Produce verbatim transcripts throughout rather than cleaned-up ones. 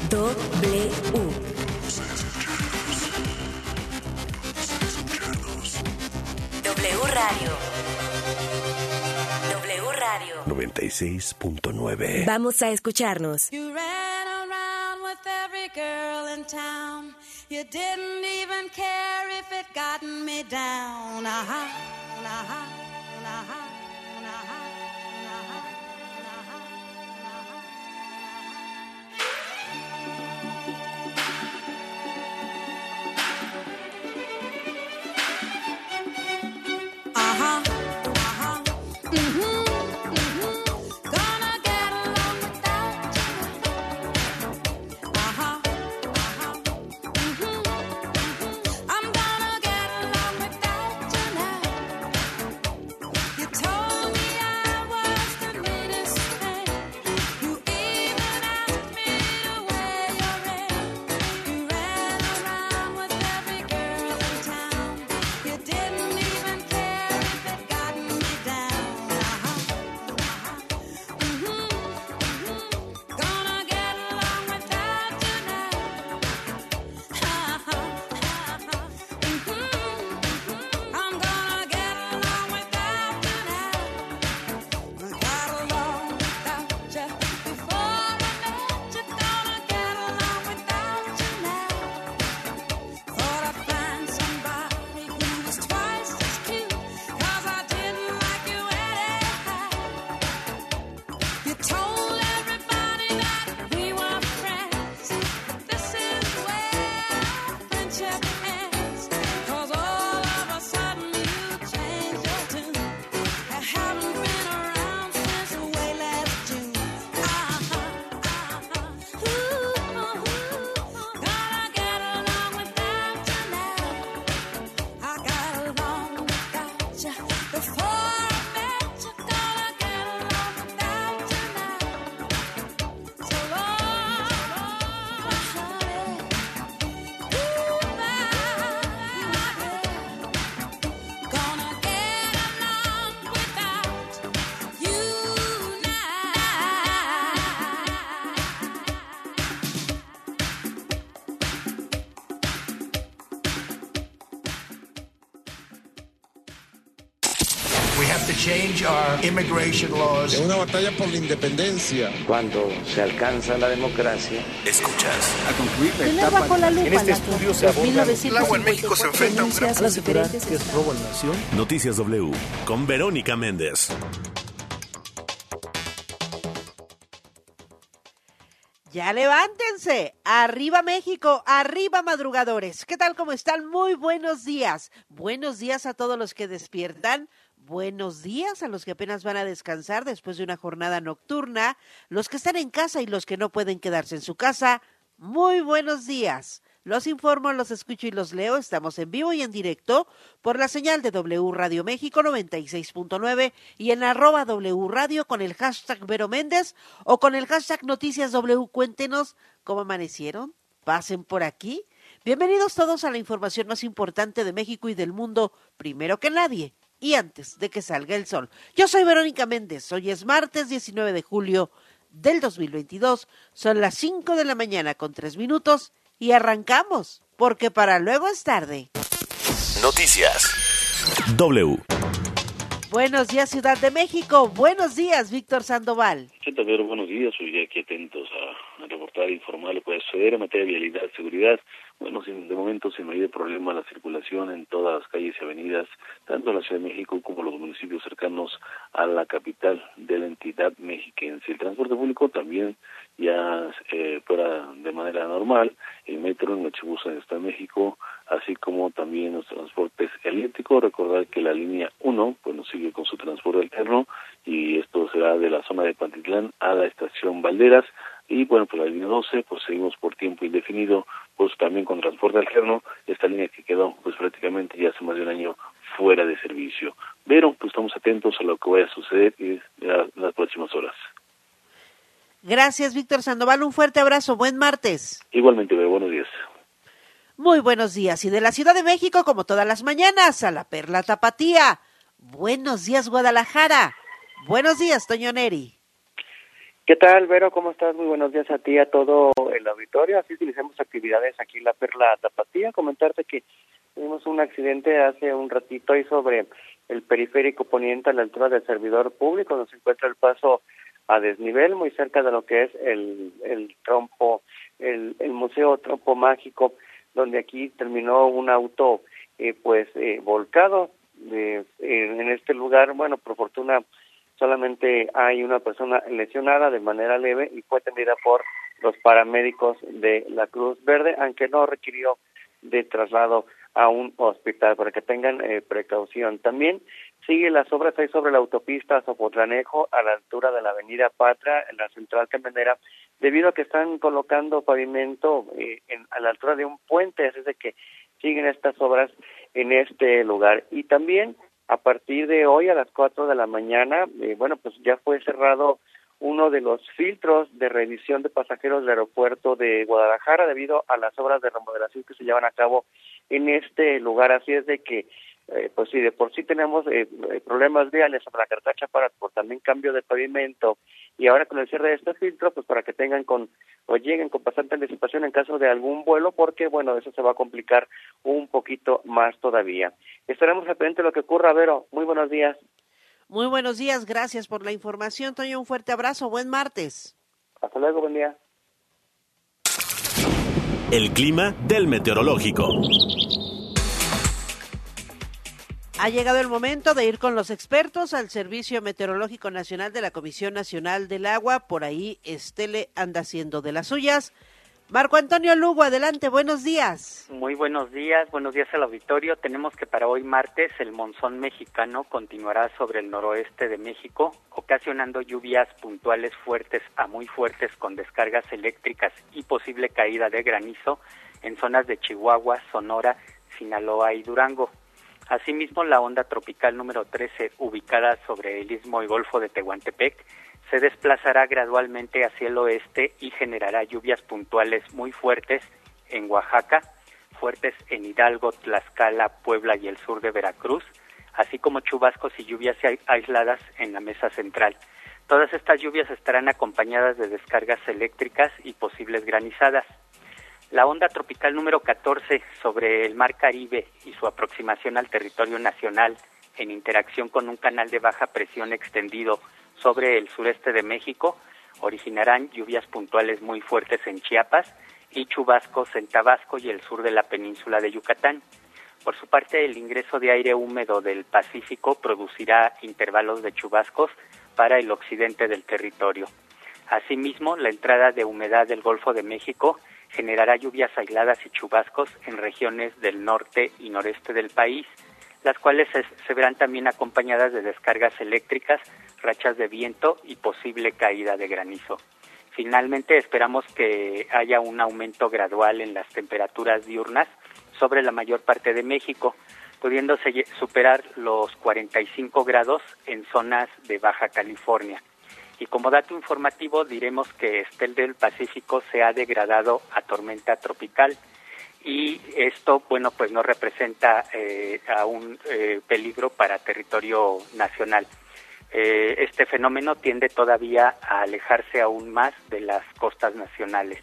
W. W Radio. W Radio. noventa y seis punto nueve. Vamos a escucharnos. You ran around with every girl in town. You didn't even care if it gotten me down. Aha, aha, aha. Uh-huh, uh-huh, mm-hmm, mm-hmm. Gonna get along without you. Uh-huh, uh-huh, mm-hmm, mm-hmm. I'm gonna get along without you now. You told me I was the meanest thing. You even asked me to wear your ring. You ran around with every girl in town. You didn't even care if it got me down. Uh-huh, uh-huh, mm-hmm, mm-hmm. Gonna get along without you now. Uh-huh, uh-huh, mm-hmm, mm-hmm. I'm gonna get along without you now. I got along without you before I met you. Gonna get along without you now. Thought I'd find somebody who was twice as cute, 'cause I didn't like you anyhow. You told everybody that we were friends, but this is where our friendship ends. 'Cause all of a sudden you changed your tune. I haven't been around since way last June. Uh-huh, uh-huh, ooh, ooh, gonna get along without you now. I got along without you before I met you. Gonna get along without you now. So long, honey. Ooh, my, gonna get along without you now. We have to change our immigration laws. Es una batalla por la independencia. Cuando se alcanza la democracia, Escuchas. Tener bajo la lupa En este la estudio se los aborda mil novecientos el agua en México se enfrenta a un gran- denuncias, los diferentes que es robo a la nación. Noticias W con Verónica Méndez. Ya levántense, arriba México, arriba madrugadores. ¿Qué tal? ¿Cómo están? Muy buenos días. Buenos días a todos los que despiertan. Buenos días a los que apenas van a descansar después de una jornada nocturna. Los que están en casa y los que no pueden quedarse en su casa. Muy buenos días. Los informo, los escucho y los leo. Estamos en vivo y en directo por la señal de W Radio México noventa y seis punto nueve y en arroba W Radio con el hashtag Vero Méndez o con el hashtag Noticias W. Cuéntenos cómo amanecieron. Pasen por aquí. Bienvenidos todos a la información más importante de México y del mundo, primero que nadie y antes de que salga el sol. Yo soy Verónica Méndez. Hoy es martes diecinueve de julio del dos mil veintidós. Son las cinco de la mañana con tres minutos. Y arrancamos, porque para luego es tarde. Noticias W. Buenos días, Ciudad de México. Buenos días, Víctor Sandoval. ¿Qué tal, Vero? Buenos días. Hoy aquí atentos a, a reportar e informar lo que puede suceder en materia de vialidad, seguridad. Bueno, sin, de momento sin mayor problema la circulación en todas las calles y avenidas, tanto en la Ciudad de México como los municipios cercanos a la capital de la entidad mexiquense. El transporte público también ya eh, fuera de manera normal, el metro, el Mexibus en el Estado de México, así como también los transportes eléctricos. Recordar que la línea uno, pues nos sigue con su transporte alterno, y esto será de la zona de Pantitlán a la estación Valderas, y bueno, pues la línea doce, pues seguimos por tiempo indefinido, pues también con transporte alterno, esta línea que quedó pues prácticamente ya hace más de un año fuera de servicio. Pero pues estamos atentos a lo que vaya a suceder en las próximas horas. Gracias, Víctor Sandoval. Un fuerte abrazo. Buen martes. Igualmente, buenos días. Muy buenos días. Y de la Ciudad de México, como todas las mañanas, a la Perla Tapatía. Buenos días, Guadalajara. Buenos días, Toño Neri. ¿Qué tal, Vero? ¿Cómo estás? Muy buenos días a ti y a todo el auditorio. Así utilizamos actividades aquí en la Perla Tapatía. Comentarte que tuvimos un accidente hace un ratito ahí sobre el periférico poniente a la altura del servidor público, donde se encuentra el paso a desnivel, muy cerca de lo que es el, el trompo, el, el Museo Trompo Mágico, donde aquí terminó un auto eh, pues eh, volcado eh, en, en este lugar. Bueno, por fortuna solamente hay una persona lesionada de manera leve y fue atendida por los paramédicos de la Cruz Verde, aunque no requirió de traslado a un hospital, para que tengan eh, precaución. También sigue las obras ahí sobre la autopista Zopotlanejo a la altura de la avenida Patria, en la central camionera, debido a que están colocando pavimento eh, en, a la altura de un puente, así es de que siguen estas obras en este lugar. Y también a partir de hoy a las cuatro de la mañana, eh, bueno, pues ya fue cerrado uno de los filtros de revisión de pasajeros del aeropuerto de Guadalajara debido a las obras de remodelación que se llevan a cabo en este lugar. Así es de que, eh, pues sí, de por sí tenemos eh, problemas viales sobre la carretera Chaparral por también cambio de pavimento, y ahora con el cierre de este filtro, pues para que tengan con o lleguen con bastante anticipación en caso de algún vuelo, porque bueno, eso se va a complicar un poquito más todavía. Estaremos al pendiente de lo que ocurra. Vero, muy buenos días. Muy buenos días, gracias por la información, Toño, un fuerte abrazo, buen martes. Hasta luego, buen día. El clima del meteorológico. Ha llegado el momento de ir con los expertos al Servicio Meteorológico Nacional de la Comisión Nacional del Agua. Por ahí Estele anda haciendo de las suyas. Marco Antonio Lugo, adelante, buenos días. Muy buenos días, buenos días al auditorio. Tenemos que para hoy martes el monzón mexicano continuará sobre el noroeste de México, ocasionando lluvias puntuales fuertes a muy fuertes con descargas eléctricas y posible caída de granizo en zonas de Chihuahua, Sonora, Sinaloa y Durango. Asimismo, la onda tropical número trece, ubicada sobre el istmo y golfo de Tehuantepec, se desplazará gradualmente hacia el oeste y generará lluvias puntuales muy fuertes en Oaxaca, fuertes en Hidalgo, Tlaxcala, Puebla y el sur de Veracruz, así como chubascos y lluvias aisladas en la mesa central. Todas estas lluvias estarán acompañadas de descargas eléctricas y posibles granizadas. La onda tropical número catorce sobre el Mar Caribe y su aproximación al territorio nacional en interacción con un canal de baja presión extendido sobre el sureste de México originarán lluvias puntuales muy fuertes en Chiapas y chubascos en Tabasco y el sur de la península de Yucatán. Por su parte, el ingreso de aire húmedo del Pacífico producirá intervalos de chubascos para el occidente del territorio. Asimismo, la entrada de humedad del Golfo de México generará lluvias aisladas y chubascos en regiones del norte y noreste del país, las cuales se, se verán también acompañadas de descargas eléctricas, rachas de viento y posible caída de granizo. Finalmente, esperamos que haya un aumento gradual en las temperaturas diurnas sobre la mayor parte de México, pudiéndose superar los cuarenta y cinco grados en zonas de Baja California. Y como dato informativo, diremos que Estel del Pacífico se ha degradado a tormenta tropical, y esto, bueno, pues no representa eh, a un eh, peligro para territorio nacional. Eh, este fenómeno tiende todavía a alejarse aún más de las costas nacionales.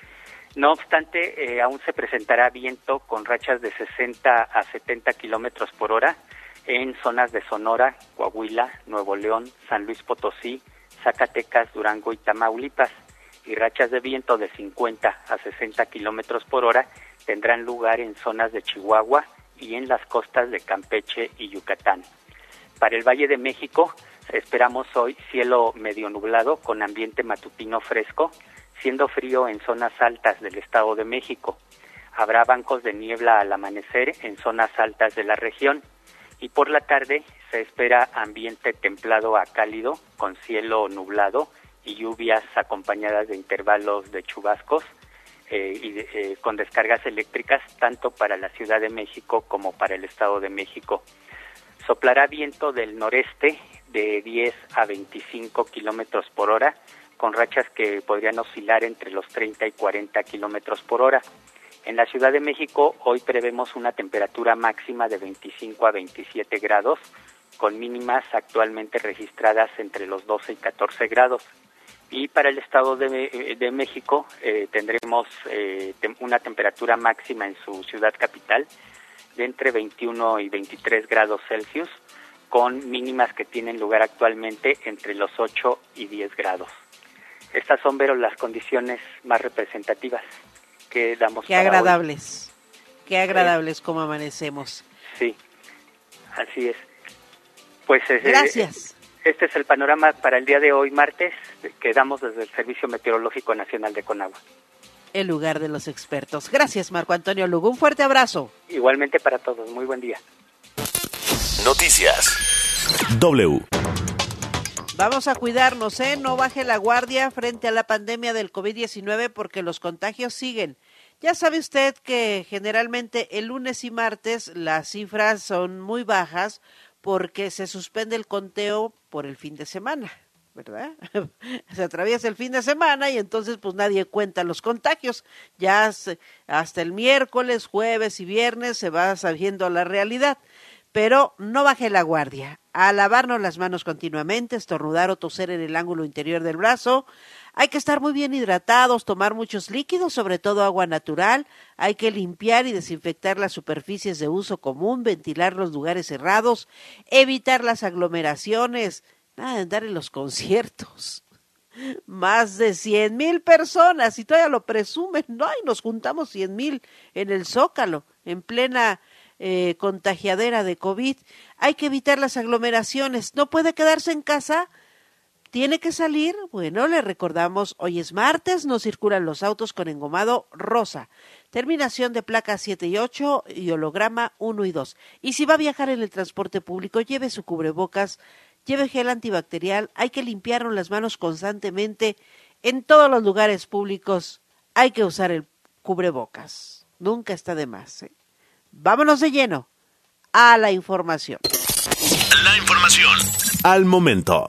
No obstante, eh, aún se presentará viento con rachas de sesenta a setenta kilómetros por hora en zonas de Sonora, Coahuila, Nuevo León, San Luis Potosí, Zacatecas, Durango y Tamaulipas, y rachas de viento de cincuenta a sesenta kilómetros por hora tendrán lugar en zonas de Chihuahua y en las costas de Campeche y Yucatán. Para el Valle de México esperamos hoy cielo medio nublado con ambiente matutino fresco, siendo frío en zonas altas del Estado de México. Habrá bancos de niebla al amanecer en zonas altas de la región, y por la tarde se espera ambiente templado a cálido con cielo nublado y lluvias acompañadas de intervalos de chubascos eh, y de, eh, con descargas eléctricas tanto para la Ciudad de México como para el Estado de México. Soplará viento del noreste de diez a veinticinco kilómetros por hora, con rachas que podrían oscilar entre los treinta y cuarenta kilómetros por hora. En la Ciudad de México hoy prevemos una temperatura máxima de veinticinco a veintisiete grados, con mínimas actualmente registradas entre los doce y catorce grados. Y para el Estado de, de México eh, tendremos eh, tem- una temperatura máxima en su ciudad capital de entre veintiuno y veintitrés grados Celsius, con mínimas que tienen lugar actualmente entre los ocho y diez grados. Estas son, Vero, las condiciones más representativas que damos Qué para agradables, hoy. qué agradables como amanecemos. Sí, así es. Pues eh, Gracias. Este es el panorama para el día de hoy, martes, que damos desde el Servicio Meteorológico Nacional de Conagua. El lugar de los expertos. Gracias, Marco Antonio Lugo. Un fuerte abrazo. Igualmente para todos. Muy buen día. Noticias. W. Vamos a cuidarnos, ¿eh? No baje la guardia frente a la pandemia del COVID diecinueve porque los contagios siguen. Ya sabe usted que generalmente el lunes y martes las cifras son muy bajas porque se suspende el conteo por el fin de semana, ¿verdad? Se atraviesa el fin de semana y entonces pues nadie cuenta los contagios. Ya se, hasta el miércoles, jueves y viernes se va sabiendo la realidad. Pero no baje la guardia. A lavarnos las manos continuamente, estornudar o toser en el ángulo interior del brazo. Hay que estar muy bien hidratados, tomar muchos líquidos, sobre todo agua natural. Hay que limpiar y desinfectar las superficies de uso común, ventilar los lugares cerrados, evitar las aglomeraciones. Nada de andar en los conciertos. Más de cien mil personas y todavía lo presumen. No, y nos juntamos cien mil en el Zócalo, en plena eh, contagiadera de COVID. Hay que evitar las aglomeraciones. No puede quedarse en casa. ¿Tiene que salir? Bueno, le recordamos, hoy es martes, no circulan los autos con engomado rosa. Terminación de placas siete y ocho y holograma uno y dos. Y si va a viajar en el transporte público, lleve su cubrebocas, lleve gel antibacterial, hay que limpiarnos las manos constantemente. En todos los lugares públicos hay que usar el cubrebocas. Nunca está de más, ¿eh? Vámonos de lleno a la información. La información al momento.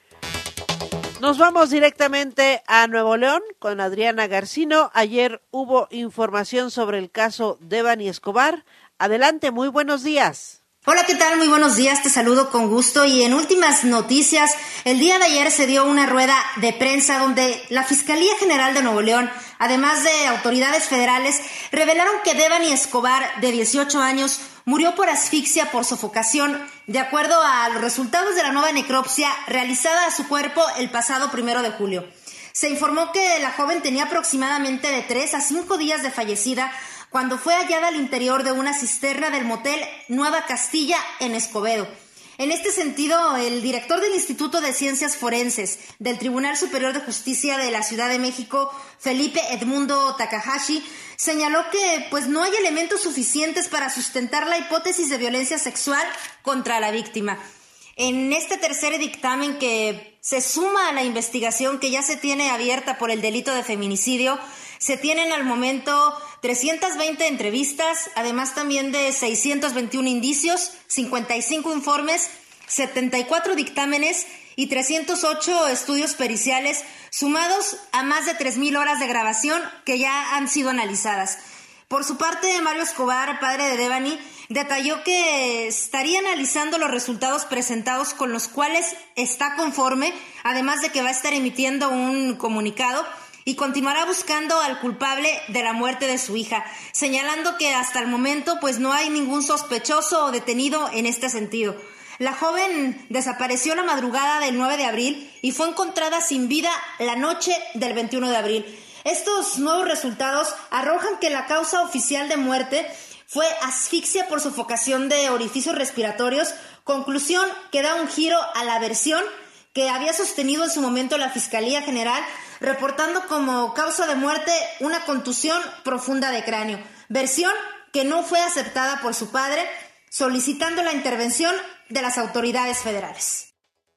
Nos vamos directamente a Nuevo León con Adriana Garcino. Ayer hubo información sobre el caso Devani Escobar. Adelante, muy buenos días. Hola, ¿qué tal? Muy buenos días, te saludo con gusto y en últimas noticias, el día de ayer se dio una rueda de prensa donde la Fiscalía General de Nuevo León, además de autoridades federales, revelaron que Devani Escobar, de dieciocho años, murió por asfixia por sofocación, de acuerdo a los resultados de la nueva necropsia realizada a su cuerpo el pasado primero de julio. Se informó que la joven tenía aproximadamente de tres a cinco días de fallecida cuando fue hallada al interior de una cisterna del motel Nueva Castilla en Escobedo. En este sentido, el director del Instituto de Ciencias Forenses del Tribunal Superior de Justicia de la Ciudad de México, Felipe Edmundo Takahashi, señaló que pues no hay elementos suficientes para sustentar la hipótesis de violencia sexual contra la víctima. En este tercer dictamen que se suma a la investigación que ya se tiene abierta por el delito de feminicidio, se tienen al momento trescientas veinte entrevistas, además también de seiscientos veintiún indicios, cincuenta y cinco informes, setenta y cuatro dictámenes y trescientos ocho estudios periciales, sumados a más de tres mil horas de grabación que ya han sido analizadas. Por su parte, Mario Escobar, padre de Devani, detalló que estaría analizando los resultados presentados con los cuales está conforme, además de que va a estar emitiendo un comunicado y continuará buscando al culpable de la muerte de su hija, señalando que hasta el momento pues no hay ningún sospechoso o detenido en este sentido. La joven desapareció la madrugada del nueve de abril y fue encontrada sin vida la noche del veintiuno de abril. Estos nuevos resultados arrojan que la causa oficial de muerte fue asfixia por sofocación de orificios respiratorios, conclusión que da un giro a la versión que había sostenido en su momento la Fiscalía General, reportando como causa de muerte una contusión profunda de cráneo, versión que no fue aceptada por su padre, solicitando la intervención de las autoridades federales.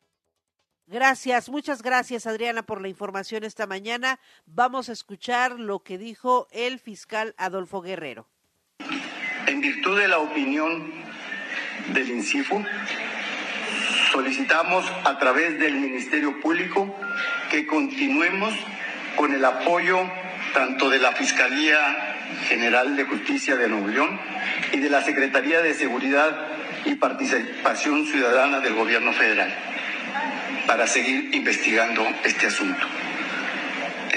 Gracias, muchas gracias Adriana por la información esta mañana. Vamos a escuchar lo que dijo el fiscal Adolfo Guerrero. En virtud de la opinión del INCIFU, solicitamos a través del Ministerio Público que continuemos con el apoyo tanto de la Fiscalía General de Justicia de Nuevo León y de la Secretaría de Seguridad y Participación Ciudadana del Gobierno Federal para seguir investigando este asunto.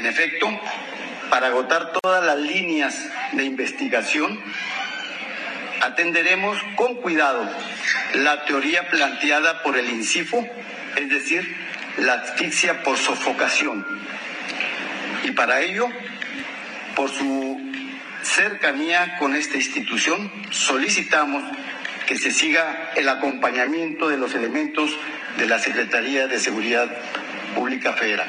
En efecto, para agotar todas las líneas de investigación, atenderemos con cuidado la teoría planteada por el INCIFO, es decir, la asfixia por sofocación. Y para ello, por su cercanía con esta institución, solicitamos que se siga el acompañamiento de los elementos de la Secretaría de Seguridad Pública Federal.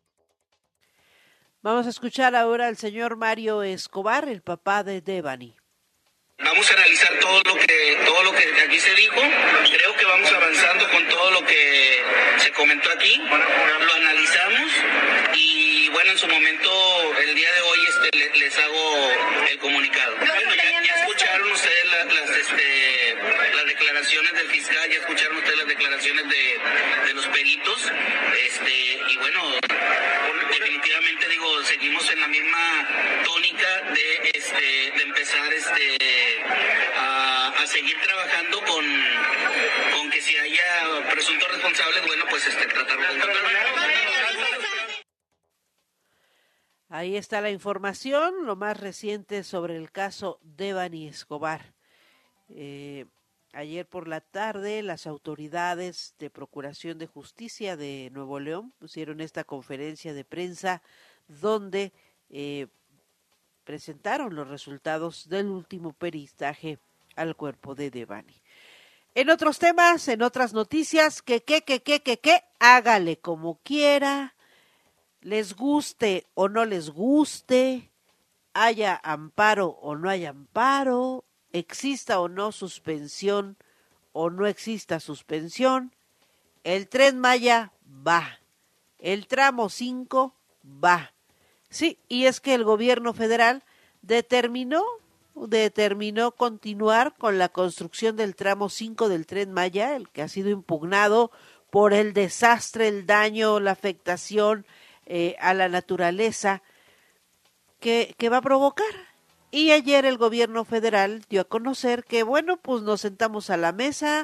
Vamos a escuchar ahora al señor Mario Escobar, el papá de Devani. Vamos a analizar todo lo que todo lo que aquí se dijo. Creo que vamos avanzando con todo lo que se comentó aquí. Lo analizamos y bueno, en su momento el día de hoy este le, les hago el comunicado. Bueno, ya, ya escucharon ustedes la, las este las declaraciones del fiscal, ya escucharon ustedes las declaraciones de, de los peritos, este y bueno, definitivamente digo, seguimos en la misma tónica de este de empezar este A, a seguir trabajando con, con que si haya presuntos responsables, bueno, pues este tratarlo de encontrar. Ahí está la información, lo más reciente sobre el caso Devani Escobar. Eh, ayer por la tarde, las autoridades de Procuración de Justicia de Nuevo León pusieron esta conferencia de prensa donde eh, presentaron los resultados del último peritaje al cuerpo de Devani. En otros temas, en otras noticias, que, que, que, que, que, que, hágale como quiera, les guste o no les guste, haya amparo o no haya amparo, exista o no suspensión o no exista suspensión, el Tren Maya va, el tramo cinco va. Sí, y es que el gobierno federal determinó, determinó continuar con la construcción del tramo cinco del Tren Maya, el que ha sido impugnado por el desastre, el daño, la afectación eh, a la naturaleza que, que va a provocar. Y ayer el gobierno federal dio a conocer que, bueno, pues nos sentamos a la mesa,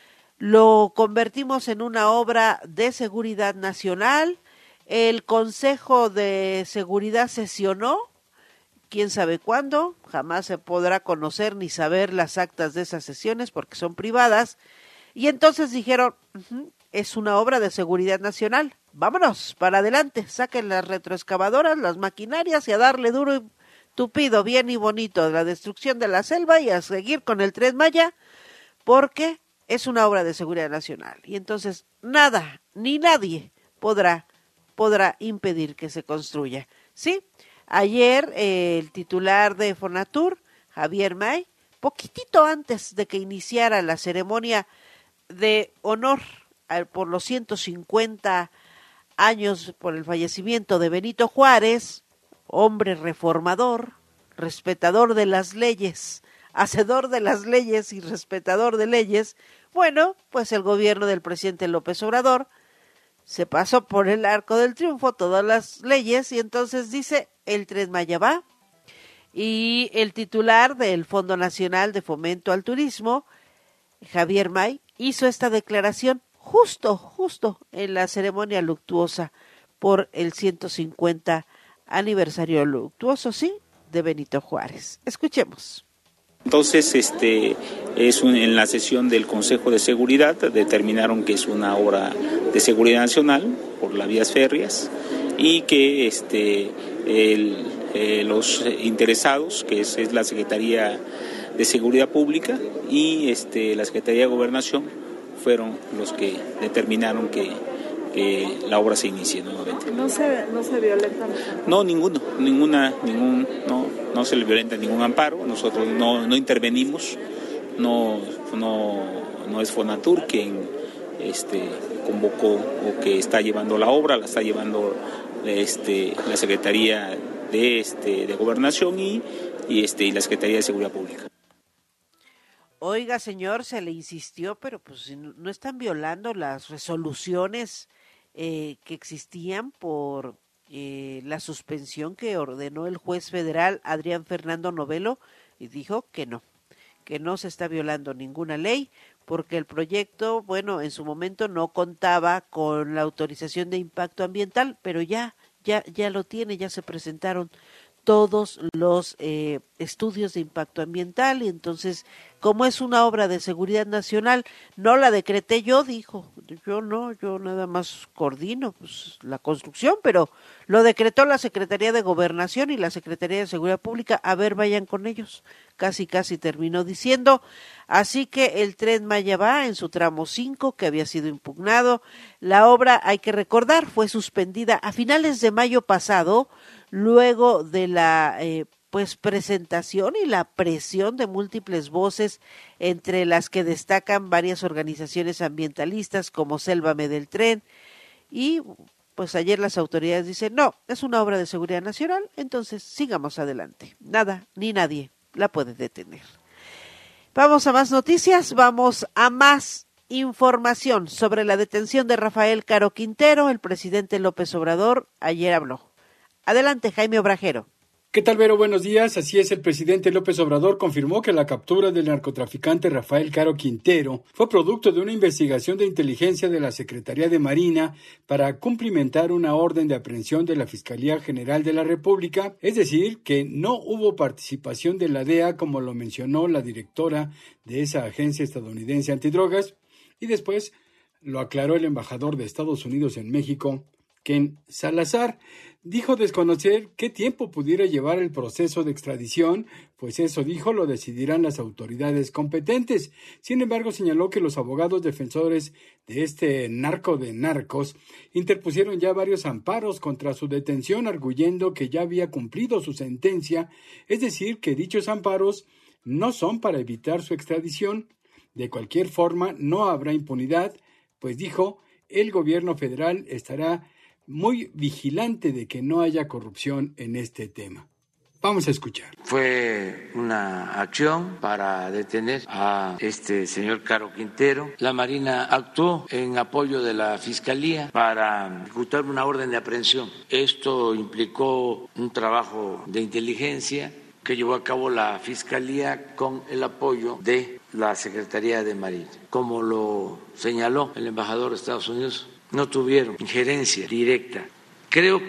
lo convertimos en una obra de seguridad nacional. El Consejo de Seguridad sesionó, quién sabe cuándo, jamás se podrá conocer ni saber las actas de esas sesiones porque son privadas, y entonces dijeron, uh-huh, es una obra de seguridad nacional, vámonos, para adelante, saquen las retroexcavadoras, las maquinarias y a darle duro y tupido, bien y bonito, a la destrucción de la selva y a seguir con el Tren Maya, porque es una obra de seguridad nacional, y entonces nada, ni nadie podrá podrá impedir que se construya. Sí, ayer eh, el titular de Fonatur, Javier May, poquitito antes de que iniciara la ceremonia de honor al, por los ciento cincuenta años por el fallecimiento de Benito Juárez, hombre reformador, respetador de las leyes, hacedor de las leyes y respetador de leyes, bueno, pues el gobierno del presidente López Obrador se pasó por el arco del triunfo todas las leyes y entonces dice el Tren Maya va. Y el titular del Fondo Nacional de Fomento al Turismo, Javier May, hizo esta declaración justo, justo en la ceremonia luctuosa por el ciento cincuenta aniversario luctuoso, sí, de Benito Juárez. Escuchemos. Entonces, este es un, en la sesión del Consejo de Seguridad determinaron que es una obra de seguridad nacional por las vías férreas y que este el, eh, los interesados, que es, es la Secretaría de Seguridad Pública y este la Secretaría de Gobernación, fueron los que determinaron que, que la obra se inicie nuevamente. ¿No se, no se violenta? No, ninguno, ninguna, ningún, no, no se le violenta ningún amparo. Nosotros no, no intervenimos, no, no, no es Fonatur quien este convocó o que está llevando la obra, la está llevando este la Secretaría de este de Gobernación y, y este y la Secretaría de Seguridad Pública. Oiga, señor, se le insistió, pero pues no están violando las resoluciones eh, que existían por eh, la suspensión que ordenó el juez federal Adrián Fernando Novelo y dijo que no, que no se está violando ninguna ley porque el proyecto, bueno, en su momento no contaba con la autorización de impacto ambiental, pero ya, ya, ya lo tiene, ya se presentaron todos los eh, estudios de impacto ambiental y entonces, como es una obra de seguridad nacional, no la decreté yo, dijo, yo no, yo nada más coordino pues, la construcción, pero lo decretó la Secretaría de Gobernación y la Secretaría de Seguridad Pública, a ver, vayan con ellos, casi casi terminó diciendo, así que el Tren Maya va en su tramo cinco, que había sido impugnado, la obra, hay que recordar, fue suspendida a finales de mayo pasado, luego de la eh, pues presentación y la presión de múltiples voces, entre las que destacan varias organizaciones ambientalistas como Sélvame del Tren, y pues ayer las autoridades dicen, no, es una obra de seguridad nacional, entonces sigamos adelante, nada ni nadie la puede detener. Vamos a más noticias, vamos a más información sobre la detención de Rafael Caro Quintero. El presidente López Obrador ayer habló. Adelante, Jaime Obrajero. ¿Qué tal, Vero? Buenos días. Así es, el presidente López Obrador confirmó que la captura del narcotraficante Rafael Caro Quintero fue producto de una investigación de inteligencia de la Secretaría de Marina para cumplimentar una orden de aprehensión de la Fiscalía General de la República, es decir, que no hubo participación de la D E A, como lo mencionó la directora de esa agencia estadounidense antidrogas, y después lo aclaró el embajador de Estados Unidos en México, Ken Salazar. Dijo desconocer qué tiempo pudiera llevar el proceso de extradición, pues eso, dijo, lo decidirán las autoridades competentes. Sin embargo, señaló que los abogados defensores de este narco de narcos interpusieron ya varios amparos contra su detención, arguyendo que ya había cumplido su sentencia, es decir, que dichos amparos no son para evitar su extradición. De cualquier forma, no habrá impunidad, pues dijo, el gobierno federal estará muy vigilante de que no haya corrupción en este tema. Vamos a escuchar. Fue una acción para detener a este señor Caro Quintero. La Marina actuó en apoyo de la Fiscalía para ejecutar una orden de aprehensión. Esto implicó un trabajo de inteligencia que llevó a cabo la Fiscalía con el apoyo de la Secretaría de Marina. Como lo señaló el embajador de Estados Unidos, no tuvieron injerencia directa. Creo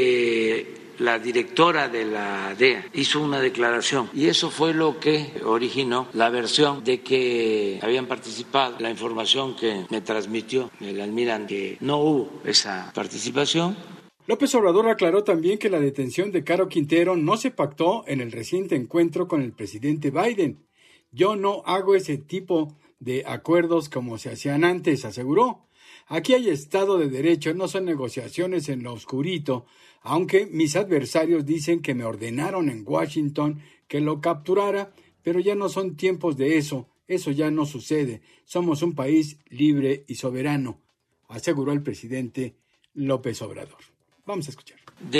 que la directora de la D E A hizo una declaración y eso fue lo que originó la versión de que habían participado. La información que me transmitió el almirante, que no hubo esa participación. López Obrador aclaró también que la detención de Caro Quintero no se pactó en el reciente encuentro con el presidente Biden. Yo no hago ese tipo de acuerdos como se hacían antes, aseguró. Aquí hay Estado de Derecho, no son negociaciones en lo oscurito, aunque mis adversarios dicen que me ordenaron en Washington que lo capturara, pero ya no son tiempos de eso, eso ya no sucede, somos un país libre y soberano, aseguró el presidente López Obrador. Vamos a escuchar.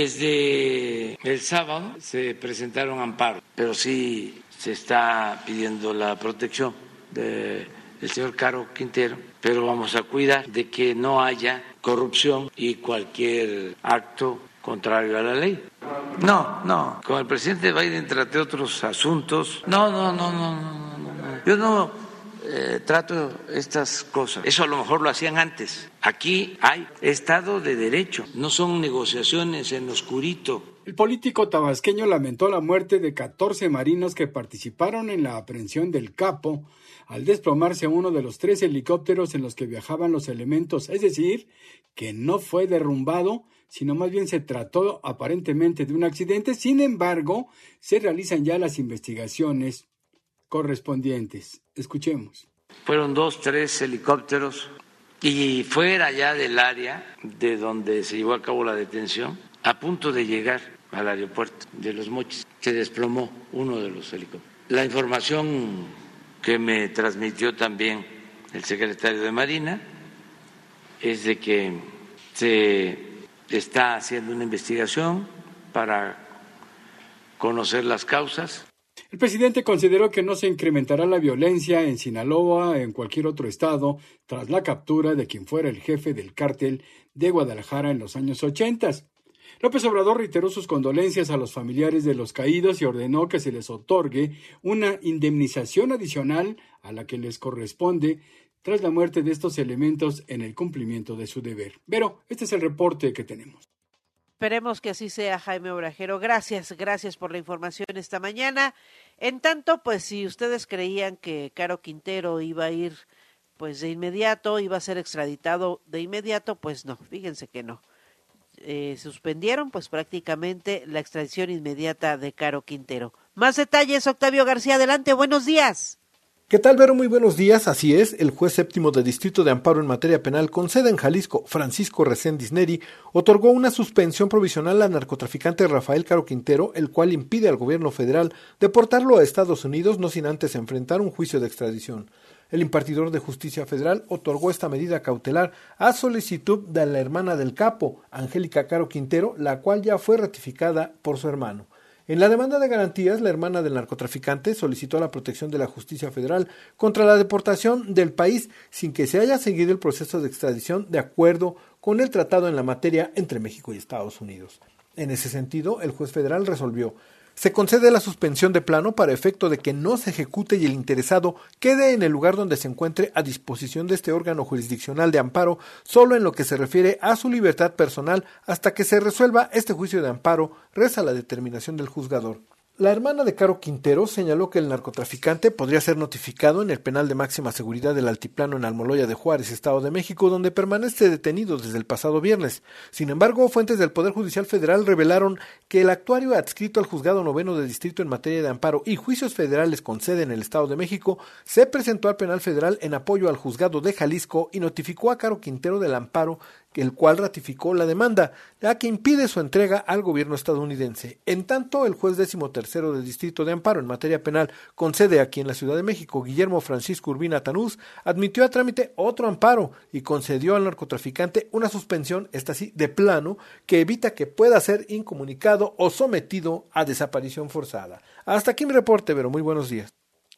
Desde el sábado se presentaron amparos, pero sí se está pidiendo la protección de el señor Caro Quintero, pero vamos a cuidar de que no haya corrupción y cualquier acto contrario a la ley. No, no, con el presidente Biden traté otros asuntos. No, no, no, no, no, no, no. Yo no eh, trato estas cosas. Eso a lo mejor lo hacían antes. Aquí hay Estado de Derecho, no son negociaciones en oscurito. El político tabasqueño lamentó la muerte de catorce marinos que participaron en la aprehensión del capo al desplomarse uno de los tres helicópteros en los que viajaban los elementos, es decir, que no fue derrumbado, sino más bien se trató aparentemente de un accidente. Sin embargo, se realizan ya las investigaciones correspondientes. Escuchemos. Fueron dos, tres helicópteros y fuera ya del área de donde se llevó a cabo la detención, a punto de llegar al aeropuerto de Los Mochis, se desplomó uno de los helicópteros. La información que me transmitió también el secretario de Marina es de que se está haciendo una investigación para conocer las causas. El presidente consideró que no se incrementará la violencia en Sinaloa o en cualquier otro estado tras la captura de quien fuera el jefe del cártel de Guadalajara en los años ochenta. López Obrador reiteró sus condolencias a los familiares de los caídos y ordenó que se les otorgue una indemnización adicional a la que les corresponde tras la muerte de estos elementos en el cumplimiento de su deber. Pero este es el reporte que tenemos. Esperemos que así sea, Jaime Obrajero. Gracias, gracias por la información esta mañana. En tanto, pues si ustedes creían que Caro Quintero iba a ir pues de inmediato, iba a ser extraditado de inmediato, pues no, fíjense que no. Eh, suspendieron pues prácticamente la extradición inmediata de Caro Quintero. Más detalles, Octavio García, adelante, buenos días. ¿Qué tal, Vero? Muy buenos días. Así es, el juez séptimo de Distrito de Amparo en materia penal con sede en Jalisco, Francisco Reséndiz Neri, otorgó una suspensión provisional al narcotraficante Rafael Caro Quintero, el cual impide al gobierno federal deportarlo a Estados Unidos, no sin antes enfrentar un juicio de extradición. El impartidor de justicia federal otorgó esta medida cautelar a solicitud de la hermana del capo, Angélica Caro Quintero, la cual ya fue ratificada por su hermano. En la demanda de garantías, la hermana del narcotraficante solicitó la protección de la justicia federal contra la deportación del país sin que se haya seguido el proceso de extradición de acuerdo con el tratado en la materia entre México y Estados Unidos. En ese sentido, el juez federal resolvió: se concede la suspensión de plano para efecto de que no se ejecute y el interesado quede en el lugar donde se encuentre a disposición de este órgano jurisdiccional de amparo, solo en lo que se refiere a su libertad personal hasta que se resuelva este juicio de amparo, reza la determinación del juzgador. La hermana de Caro Quintero señaló que el narcotraficante podría ser notificado en el penal de máxima seguridad del Altiplano en Almoloya de Juárez, Estado de México, donde permanece detenido desde el pasado viernes. Sin embargo, fuentes del Poder Judicial Federal revelaron que el actuario adscrito al Juzgado Noveno de Distrito en materia de amparo y juicios federales con sede en el Estado de México se presentó al penal federal en apoyo al Juzgado de Jalisco y notificó a Caro Quintero del amparo, el cual ratificó la demanda, la que impide su entrega al gobierno estadounidense. En tanto, el juez décimo tercero del Distrito de Amparo en materia penal con sede aquí en la Ciudad de México, Guillermo Francisco Urbina Tanús, admitió a trámite otro amparo y concedió al narcotraficante una suspensión, esta sí, de plano, que evita que pueda ser incomunicado o sometido a desaparición forzada. Hasta aquí mi reporte, pero muy buenos días.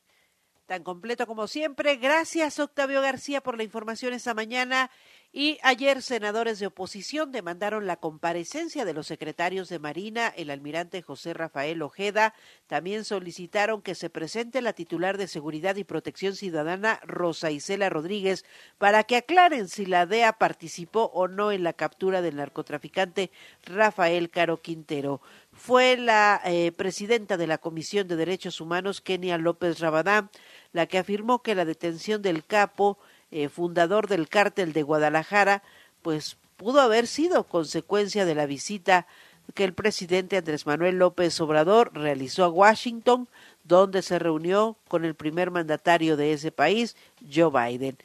Tan completo como siempre. Gracias, Octavio García, por la información esta mañana. Y ayer senadores de oposición demandaron la comparecencia de los secretarios de Marina, el almirante José Rafael Ojeda. También solicitaron que se presente la titular de Seguridad y Protección Ciudadana, Rosa Isela Rodríguez, para que aclaren si la D E A participó o no en la captura del narcotraficante Rafael Caro Quintero. Fue la eh, presidenta de la Comisión de Derechos Humanos, Kenia López Rabadán, la que afirmó que la detención del capo, Eh, fundador del cártel de Guadalajara, pues pudo haber sido consecuencia de la visita que el presidente Andrés Manuel López Obrador realizó a Washington, donde se reunió con el primer mandatario de ese país, Joe Biden.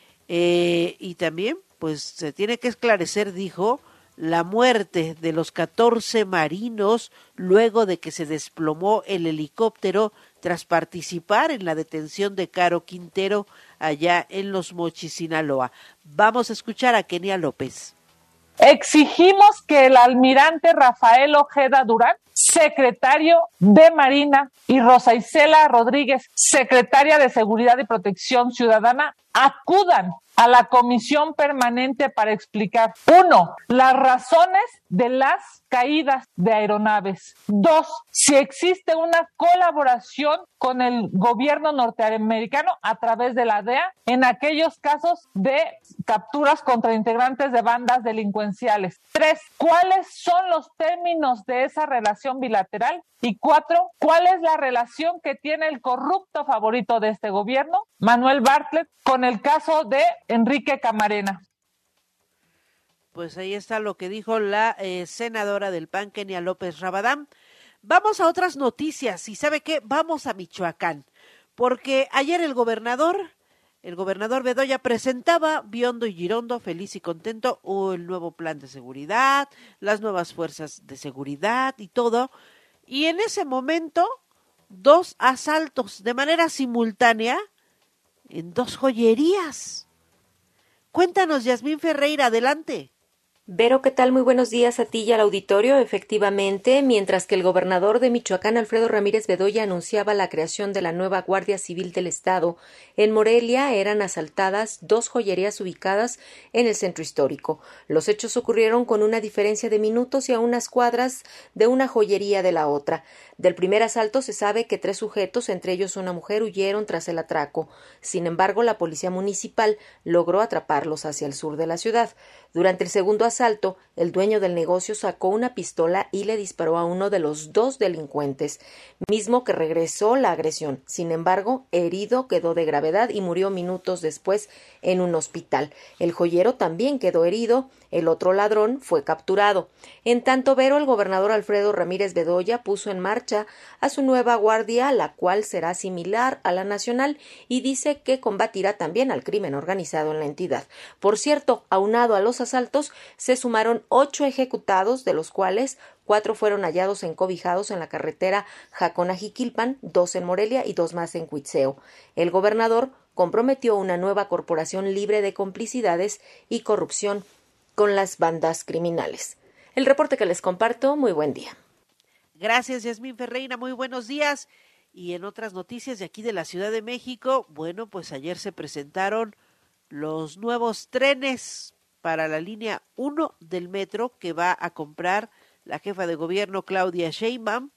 Eh, y también, pues se tiene que esclarecer, dijo, la muerte de los catorce marinos luego de que se desplomó el helicóptero tras participar en la detención de Caro Quintero allá en Los Mochis, Sinaloa. Vamos a escuchar a Kenia López. Exigimos que el almirante Rafael Ojeda Durán, secretario de Marina, y Rosa Isela Rodríguez, secretaria de Seguridad y Protección Ciudadana, acudan a la comisión permanente para explicar, uno, las razones de las caídas de aeronaves. Dos, si existe una colaboración con el gobierno norteamericano a través de la D E A en aquellos casos de capturas contra integrantes de bandas delincuenciales. Tres, ¿cuáles son los términos de esa relación bilateral? Y cuatro, ¿cuál es la relación que tiene el corrupto favorito de este gobierno, Manuel Bartlett, con el caso de Enrique Camarena? Pues ahí está lo que dijo la eh, senadora del P A N, Kenia López Rabadán. Vamos a otras noticias y ¿sabe qué? Vamos a Michoacán, porque ayer el gobernador, el gobernador Bedoya presentaba Biondo y Girondo, feliz y contento, oh, el nuevo plan de seguridad, las nuevas fuerzas de seguridad y todo. Y en ese momento, dos asaltos de manera simultánea en dos joyerías. Cuéntanos, Yasmín Ferreira, adelante. Vero, ¿qué tal? Muy buenos días a ti y al auditorio. Efectivamente, mientras que el gobernador de Michoacán, Alfredo Ramírez Bedoya, anunciaba la creación de la nueva Guardia Civil del Estado, en Morelia eran asaltadas dos joyerías ubicadas en el centro histórico. Los hechos ocurrieron con una diferencia de minutos y a unas cuadras de una joyería de la otra. Del primer asalto se sabe que tres sujetos, entre ellos una mujer, huyeron tras el atraco. Sin embargo, la policía municipal logró atraparlos hacia el sur de la ciudad. Durante el segundo asalto, el dueño del negocio sacó una pistola y le disparó a uno de los dos delincuentes, mismo que regresó la agresión. Sin embargo, herido quedó de gravedad y murió minutos después en un hospital. El joyero también quedó herido. El otro ladrón fue capturado. En tanto, Vero, el gobernador Alfredo Ramírez Bedoya puso en marcha a su nueva guardia, la cual será similar a la nacional, y dice que combatirá también al crimen organizado en la entidad. Por cierto, aunado a los asaltos, se sumaron ocho ejecutados, de los cuales cuatro fueron hallados encobijados en la carretera Jacona-Jiquilpan, dos en Morelia y dos más en Cuitzeo. El gobernador comprometió una nueva corporación libre de complicidades y corrupción con las bandas criminales. El reporte que les comparto, muy buen día. Gracias, Yasmín Ferreira, muy buenos días. Y en otras noticias de aquí de la Ciudad de México, bueno, pues ayer se presentaron los nuevos trenes para la línea uno del metro que va a comprar la jefa de gobierno Claudia Sheinbaum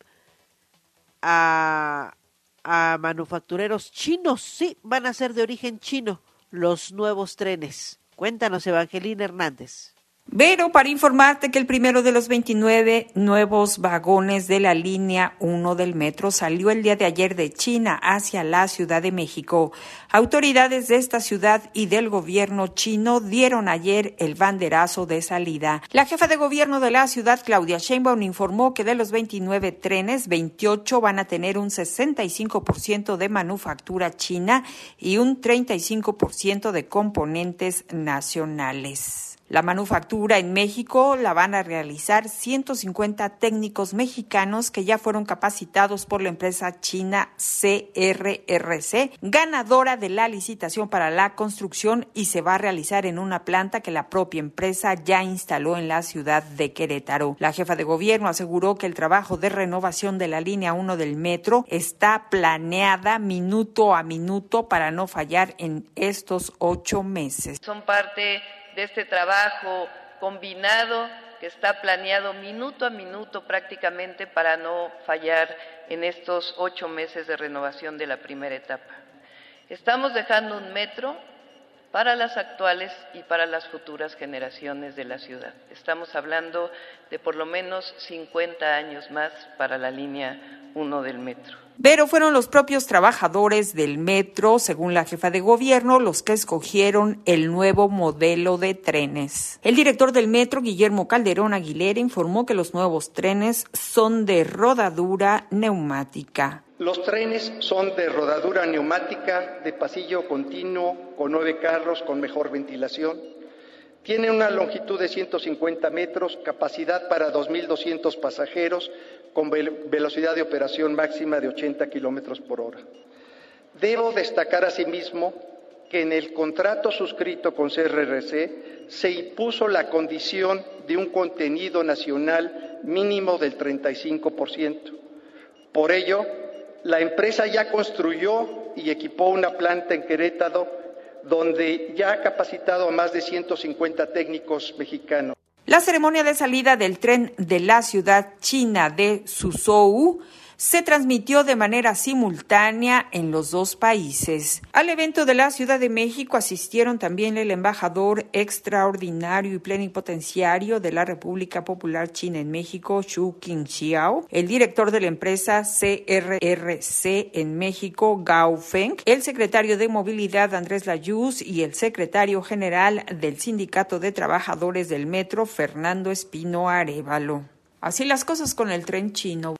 a, a manufactureros chinos. Sí, van a ser de origen chino los nuevos trenes. Cuéntanos, Evangelina Hernández. Vero, para informarte que el primero de los veintinueve nuevos vagones de la línea uno del metro salió el día de ayer de China hacia la Ciudad de México. Autoridades de esta ciudad y del gobierno chino dieron ayer el banderazo de salida. La jefa de gobierno de la ciudad, Claudia Sheinbaum, informó que de los veintinueve trenes, veintiocho van a tener un sesenta y cinco por ciento de manufactura china y un treinta y cinco por ciento de componentes nacionales. La manufactura en México la van a realizar ciento cincuenta técnicos mexicanos que ya fueron capacitados por la empresa china C R R C, ganadora de la licitación para la construcción, y se va a realizar en una planta que la propia empresa ya instaló en la ciudad de Querétaro. La jefa de gobierno aseguró que el trabajo de renovación de la línea uno del metro está planeada minuto a minuto para no fallar en estos ocho meses. Son parte de este trabajo combinado que está planeado minuto a minuto prácticamente para no fallar en estos ocho meses de renovación de la primera etapa. Estamos dejando un metro para las actuales y para las futuras generaciones de la ciudad. Estamos hablando de por lo menos cincuenta años más para la línea uno del metro. Pero fueron los propios trabajadores del metro, según la jefa de gobierno, los que escogieron el nuevo modelo de trenes. El director del metro, Guillermo Calderón Aguilera, informó que los nuevos trenes son de rodadura neumática. Los trenes son de rodadura neumática, de pasillo continuo, con nueve carros, con mejor ventilación. Tienen una longitud de ciento cincuenta metros, capacidad para dos mil doscientos pasajeros, con velocidad de operación máxima de ochenta kilómetros por hora. Debo destacar asimismo que en el contrato suscrito con C R R C se impuso la condición de un contenido nacional mínimo del treinta y cinco por ciento. Por ello, la empresa ya construyó y equipó una planta en Querétaro, donde ya ha capacitado a más de ciento cincuenta técnicos mexicanos. La ceremonia de salida del tren de la ciudad china de Suzhou se transmitió de manera simultánea en los dos países. Al evento de la Ciudad de México asistieron también el embajador extraordinario y plenipotenciario de la República Popular China en México, Xu Qingxiao, el director de la empresa C R R C en México, Gao Feng, el secretario de Movilidad, Andrés Layuz, y el secretario general del Sindicato de Trabajadores del Metro, Fernando Espino Arévalo. Así las cosas con el tren chino.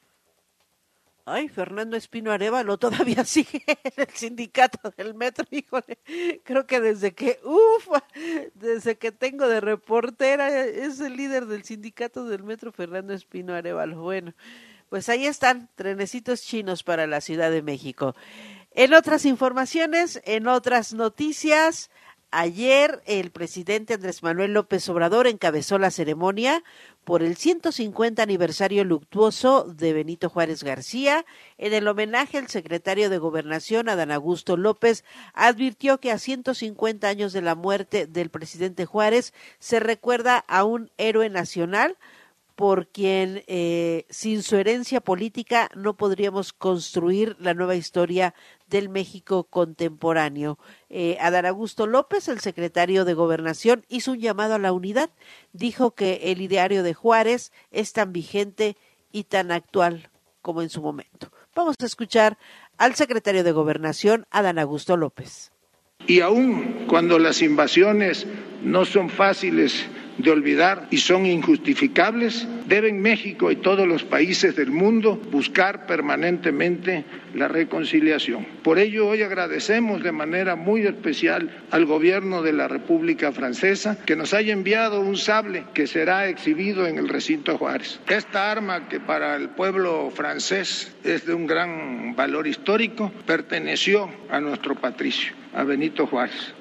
Ay, Fernando Espino Arévalo todavía sigue en el sindicato del metro, híjole, creo que desde que, uff, desde que tengo de reportera, es el líder del sindicato del metro, Fernando Espino Arévalo. Bueno, pues ahí están, trenecitos chinos para la Ciudad de México. En otras informaciones, en otras noticias, ayer el presidente Andrés Manuel López Obrador encabezó la ceremonia por el ciento cincuenta aniversario luctuoso de Benito Juárez García. En el homenaje, el secretario de Gobernación, Adán Augusto López, advirtió que a ciento cincuenta años de la muerte del presidente Juárez se recuerda a un héroe nacional por quien eh, sin su herencia política no podríamos construir la nueva historia del México contemporáneo. Eh, Adán Augusto López, el secretario de Gobernación, hizo un llamado a la unidad. Dijo que el ideario de Juárez es tan vigente y tan actual como en su momento. Vamos a escuchar al secretario de Gobernación, Adán Augusto López. Y aun cuando las invasiones no son fáciles de olvidar y son injustificables, deben México y todos los países del mundo buscar permanentemente la reconciliación. Por ello, hoy agradecemos de manera muy especial al gobierno de la República Francesa que nos haya enviado un sable que será exhibido en el recinto Juárez. Esta arma, que para el pueblo francés es de un gran valor histórico, perteneció a nuestro patricio, a Benito Juárez.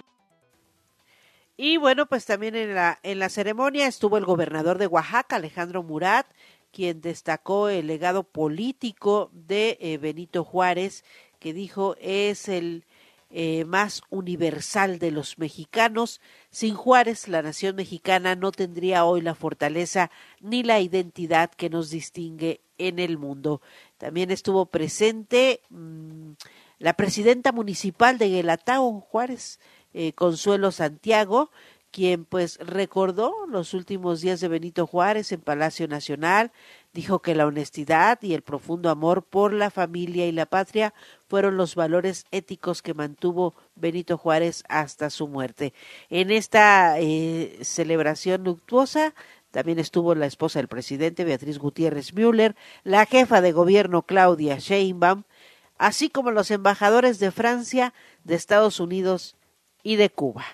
Y bueno, pues también en la, en la ceremonia estuvo el gobernador de Oaxaca, Alejandro Murat, quien destacó el legado político de eh, Benito Juárez, que dijo es el eh, más universal de los mexicanos. Sin Juárez, la nación mexicana no tendría hoy la fortaleza ni la identidad que nos distingue en el mundo. También estuvo presente mmm, la presidenta municipal de Guelatao, Juárez, Eh, Consuelo Santiago, quien pues recordó los últimos días de Benito Juárez en Palacio Nacional. Dijo que la honestidad y el profundo amor por la familia y la patria fueron los valores éticos que mantuvo Benito Juárez hasta su muerte. En esta eh, celebración luctuosa también estuvo la esposa del presidente, Beatriz Gutiérrez Müller, la jefa de gobierno, Claudia Sheinbaum, así como los embajadores de Francia, de Estados Unidos y de Cuba.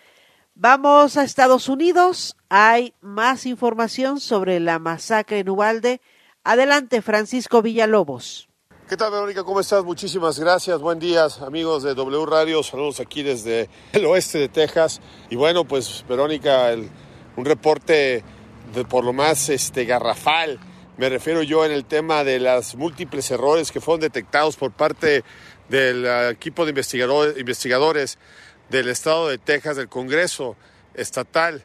Vamos a Estados Unidos. Hay más información sobre la masacre en Uvalde. Adelante, Francisco Villalobos. ¿Qué tal, Verónica? ¿Cómo estás? Muchísimas gracias. Buen día, amigos de W Radio. Saludos aquí desde el oeste de Texas. Y bueno, pues, Verónica, el, un reporte de, por lo más este, garrafal. Me refiero yo en el tema de los múltiples errores que fueron detectados por parte del uh, equipo de investigador, investigadores del estado de Texas, del Congreso Estatal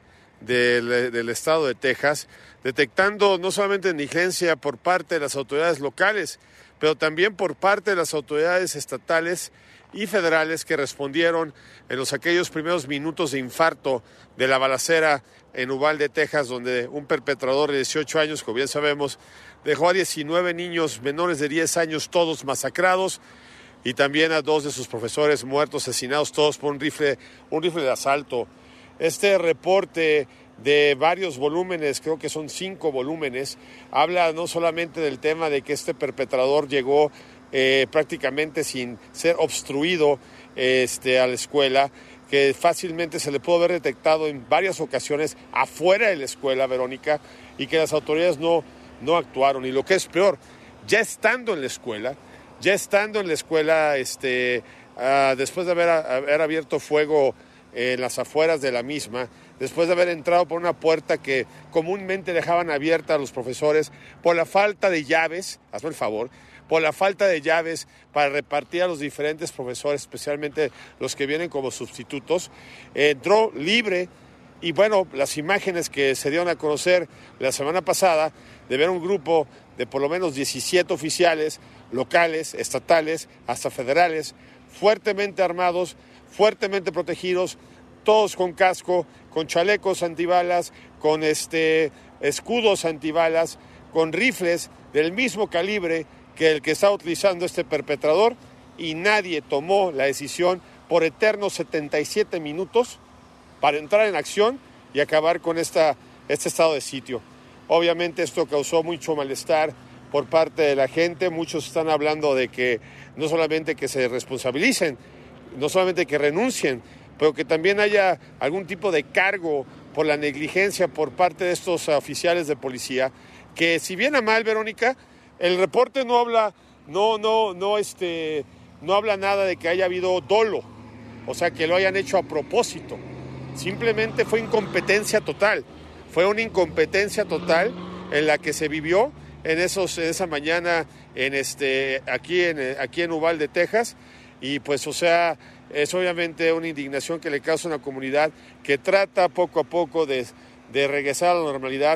del, del estado de Texas, detectando no solamente negligencia por parte de las autoridades locales, pero también por parte de las autoridades estatales y federales que respondieron en los aquellos primeros minutos de infarto de la balacera en Uvalde, Texas, donde un perpetrador de dieciocho años, como bien sabemos, dejó a diecinueve niños menores de diez años, todos masacrados, y también a dos de sus profesores muertos, asesinados, todos por un rifle, un rifle de asalto. Este reporte de varios volúmenes, creo que son cinco volúmenes, habla no solamente del tema de que este perpetrador llegó eh, prácticamente sin ser obstruido este, a la escuela, que fácilmente se le pudo haber detectado en varias ocasiones afuera de la escuela, Verónica, y que las autoridades no, no actuaron. Y lo que es peor, ya estando en la escuela, Ya estando en la escuela, este, uh, después de haber, haber abierto fuego en las afueras de la misma, después de haber entrado por una puerta que comúnmente dejaban abierta a los profesores, por la falta de llaves, hazme el favor, por la falta de llaves para repartir a los diferentes profesores, especialmente los que vienen como sustitutos, eh, entró libre. Y bueno, las imágenes que se dieron a conocer la semana pasada de ver un grupo de por lo menos diecisiete oficiales locales, estatales, hasta federales, fuertemente armados, fuertemente protegidos, todos con casco, con chalecos antibalas, con este, escudos antibalas, con rifles del mismo calibre que el que está utilizando este perpetrador, y nadie tomó la decisión por eternos setenta y siete minutos para entrar en acción y acabar con esta, este estado de sitio. Obviamente esto causó mucho malestar por parte de la gente. Muchos están hablando de que no solamente que se responsabilicen, no solamente que renuncien, pero que también haya algún tipo de cargo por la negligencia por parte de estos oficiales de policía, que si bien a mal, Verónica, el reporte no habla, no, no, no, este, no habla nada de que haya habido dolo, o sea, que lo hayan hecho a propósito. Simplemente fue incompetencia total, fue una incompetencia total en la que se vivió en, esos, en esa mañana en este, aquí, en, aquí en Uvalde, Texas, y pues o sea, es obviamente una indignación que le causa a una comunidad que trata poco a poco de, de regresar a la normalidad,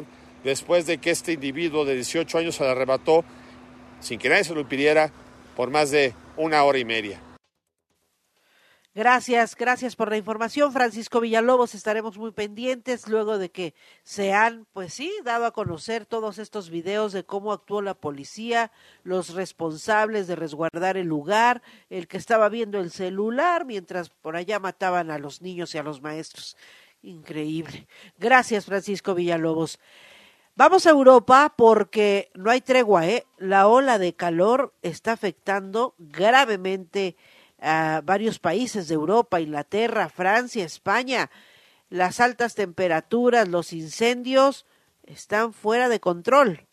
después de que este individuo de dieciocho años se la arrebató, sin que nadie se lo impidiera, por más de una hora y media. Gracias, gracias por la información, Francisco Villalobos. Estaremos muy pendientes luego de que se han, pues sí, dado a conocer todos estos videos de cómo actuó la policía, los responsables de resguardar el lugar, el que estaba viendo el celular mientras por allá mataban a los niños y a los maestros. Increíble. Gracias, Francisco Villalobos. Vamos a Europa porque no hay tregua, ¿eh? La ola de calor está afectando gravemente a varios países de Europa, Inglaterra, Francia, España. Las altas temperaturas, los incendios están fuera de control.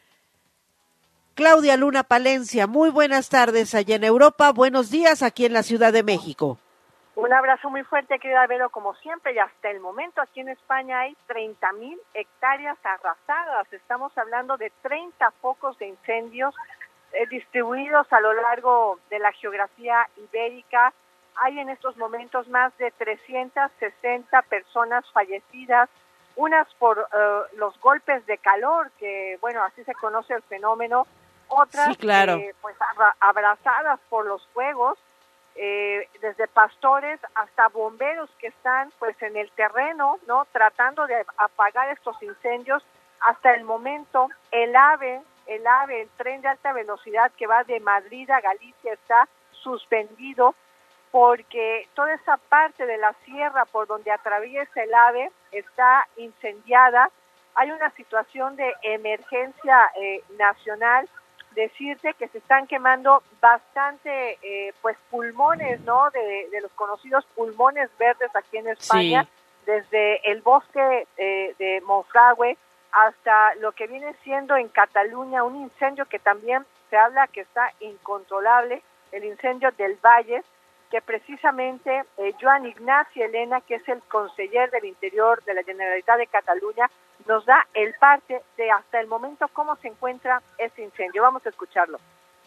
Claudia Luna Palencia, muy buenas tardes allá en Europa, buenos días aquí en la Ciudad de México. Un abrazo muy fuerte, querida Vero, como siempre, y hasta el momento aquí en España hay treinta mil hectáreas arrasadas. Estamos hablando de treinta focos de incendios eh, distribuidos a lo largo de la geografía ibérica. Hay en estos momentos más de trescientas sesenta personas fallecidas, unas por uh, los golpes de calor, que bueno, así se conoce el fenómeno, otras sí, claro. eh, pues abrazadas por los fuegos. Eh, desde pastores hasta bomberos que están pues en el terreno, ¿no? Tratando de apagar estos incendios. Hasta el momento el AVE, el AVE, el tren de alta velocidad que va de Madrid a Galicia está suspendido porque toda esa parte de la sierra por donde atraviesa el AVE está incendiada. Hay una situación de emergencia eh, nacional. Decirte que se están quemando bastante eh, pues pulmones, ¿no? De, de los conocidos pulmones verdes aquí en España, sí. Desde el bosque eh, de Monfragüe hasta lo que viene siendo en Cataluña un incendio que también se habla que está incontrolable, el incendio del Valle, que precisamente eh, Joan Ignacio Elena, que es el conseller del Interior de la Generalitat de Cataluña, nos da el parte de hasta el momento cómo se encuentra este incendio. Vamos a escucharlo.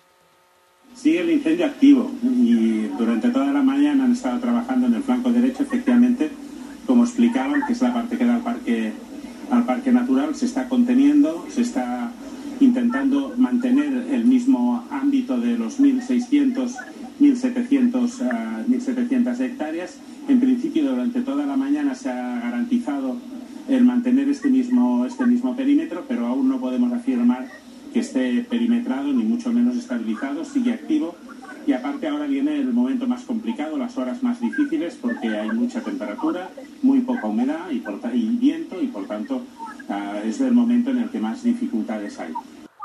Sigue el incendio activo y durante toda la mañana han estado trabajando en el flanco derecho, efectivamente, como explicaban, que es la parte que da al parque, al parque natural, se está conteniendo, se está intentando mantener el mismo ámbito de los mil seiscientos, mil setecientos, uh, mil setecientas hectáreas. En principio, durante toda la mañana se ha garantizado el mantener este mismo, este mismo perímetro, pero aún no podemos afirmar que esté perimetrado, ni mucho menos estabilizado, sigue activo. Y aparte ahora viene el momento más complicado, las horas más difíciles, porque hay mucha temperatura, muy poca humedad y, por, y viento, y por tanto uh, es el momento en el que más dificultades hay.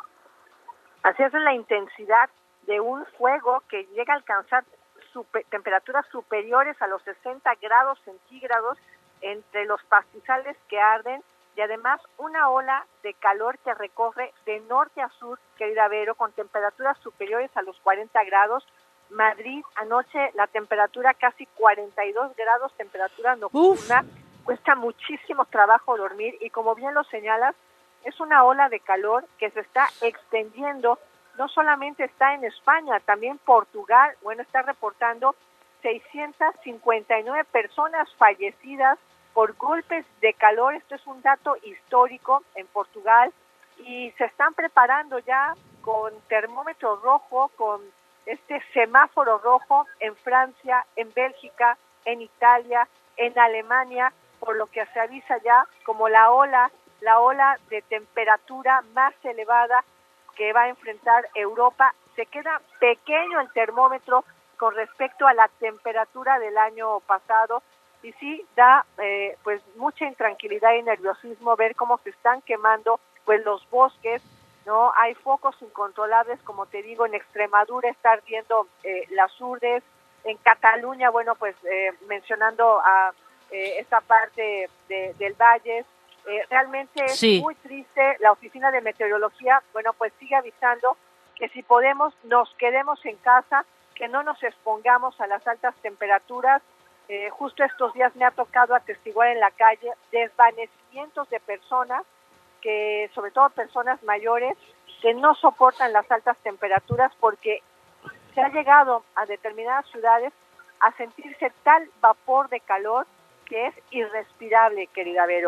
Así es la intensidad de un fuego que llega a alcanzar super, temperaturas superiores a los sesenta grados centígrados entre los pastizales que arden, y además una ola de calor que recorre de norte a sur, querida Vero, con temperaturas superiores a los cuarenta grados. Madrid, anoche la temperatura casi cuarenta y dos grados, temperatura nocturna. Uf. Cuesta muchísimo trabajo dormir y como bien lo señalas, es una ola de calor que se está extendiendo. No solamente está en España, también Portugal, bueno, está reportando seiscientas cincuenta y nueve personas fallecidas por golpes de calor. Esto es un dato histórico en Portugal y se están preparando ya con termómetro rojo, con este semáforo rojo en Francia, en Bélgica, en Italia, en Alemania, por lo que se avisa ya como la ola, la ola de temperatura más elevada que va a enfrentar Europa. Se queda pequeño el termómetro con respecto a la temperatura del año pasado. Y sí, da eh, pues mucha intranquilidad y nerviosismo ver cómo se están quemando pues los bosques, ¿no? Hay focos incontrolables, como te digo, en Extremadura está ardiendo eh, las Urdes, en Cataluña, bueno, pues eh, mencionando a eh, esta parte de, del Valle, eh, realmente es sí. muy triste. La Oficina de Meteorología, bueno, pues sigue avisando que si podemos nos quedemos en casa, que no nos expongamos a las altas temperaturas. Eh, justo estos días me ha tocado atestiguar en la calle desvanecimientos de personas, que sobre todo personas mayores, que no soportan las altas temperaturas porque se ha llegado a determinadas ciudades a sentirse tal vapor de calor que es irrespirable, querida Vero.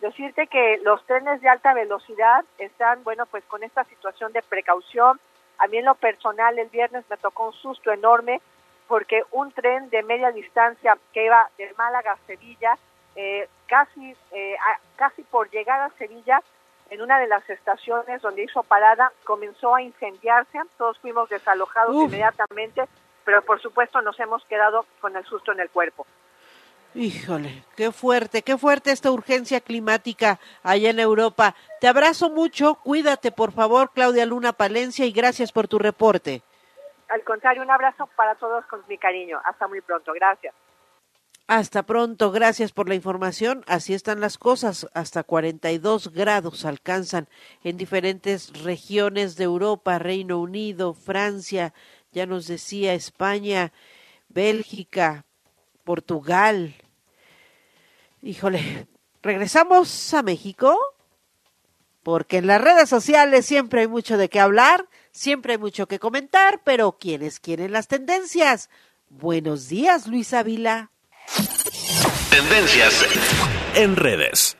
Decirte que los trenes de alta velocidad están, bueno, pues con esta situación de precaución. A mí en lo personal el viernes me tocó un susto enorme porque un tren de media distancia que iba de Málaga a Sevilla, eh, casi, eh, a, casi por llegar a Sevilla, en una de las estaciones donde hizo parada, comenzó a incendiarse. Todos fuimos desalojados Uf. inmediatamente, pero por supuesto nos hemos quedado con el susto en el cuerpo. Híjole, qué fuerte, qué fuerte esta urgencia climática allá en Europa. Te abrazo mucho, cuídate por favor, Claudia Luna Palencia, y gracias por tu reporte. Al contrario, un abrazo para todos con mi cariño. Hasta muy pronto, gracias. Hasta pronto, gracias por la información. Así están las cosas, hasta cuarenta y dos grados alcanzan en diferentes regiones de Europa, Reino Unido, Francia, ya nos decía España, Bélgica, Portugal. Híjole, regresamos a México, porque en las redes sociales siempre hay mucho de qué hablar, siempre hay mucho que comentar, pero ¿quiénes quieren las tendencias? Buenos días, Luis Ávila. Tendencias en redes.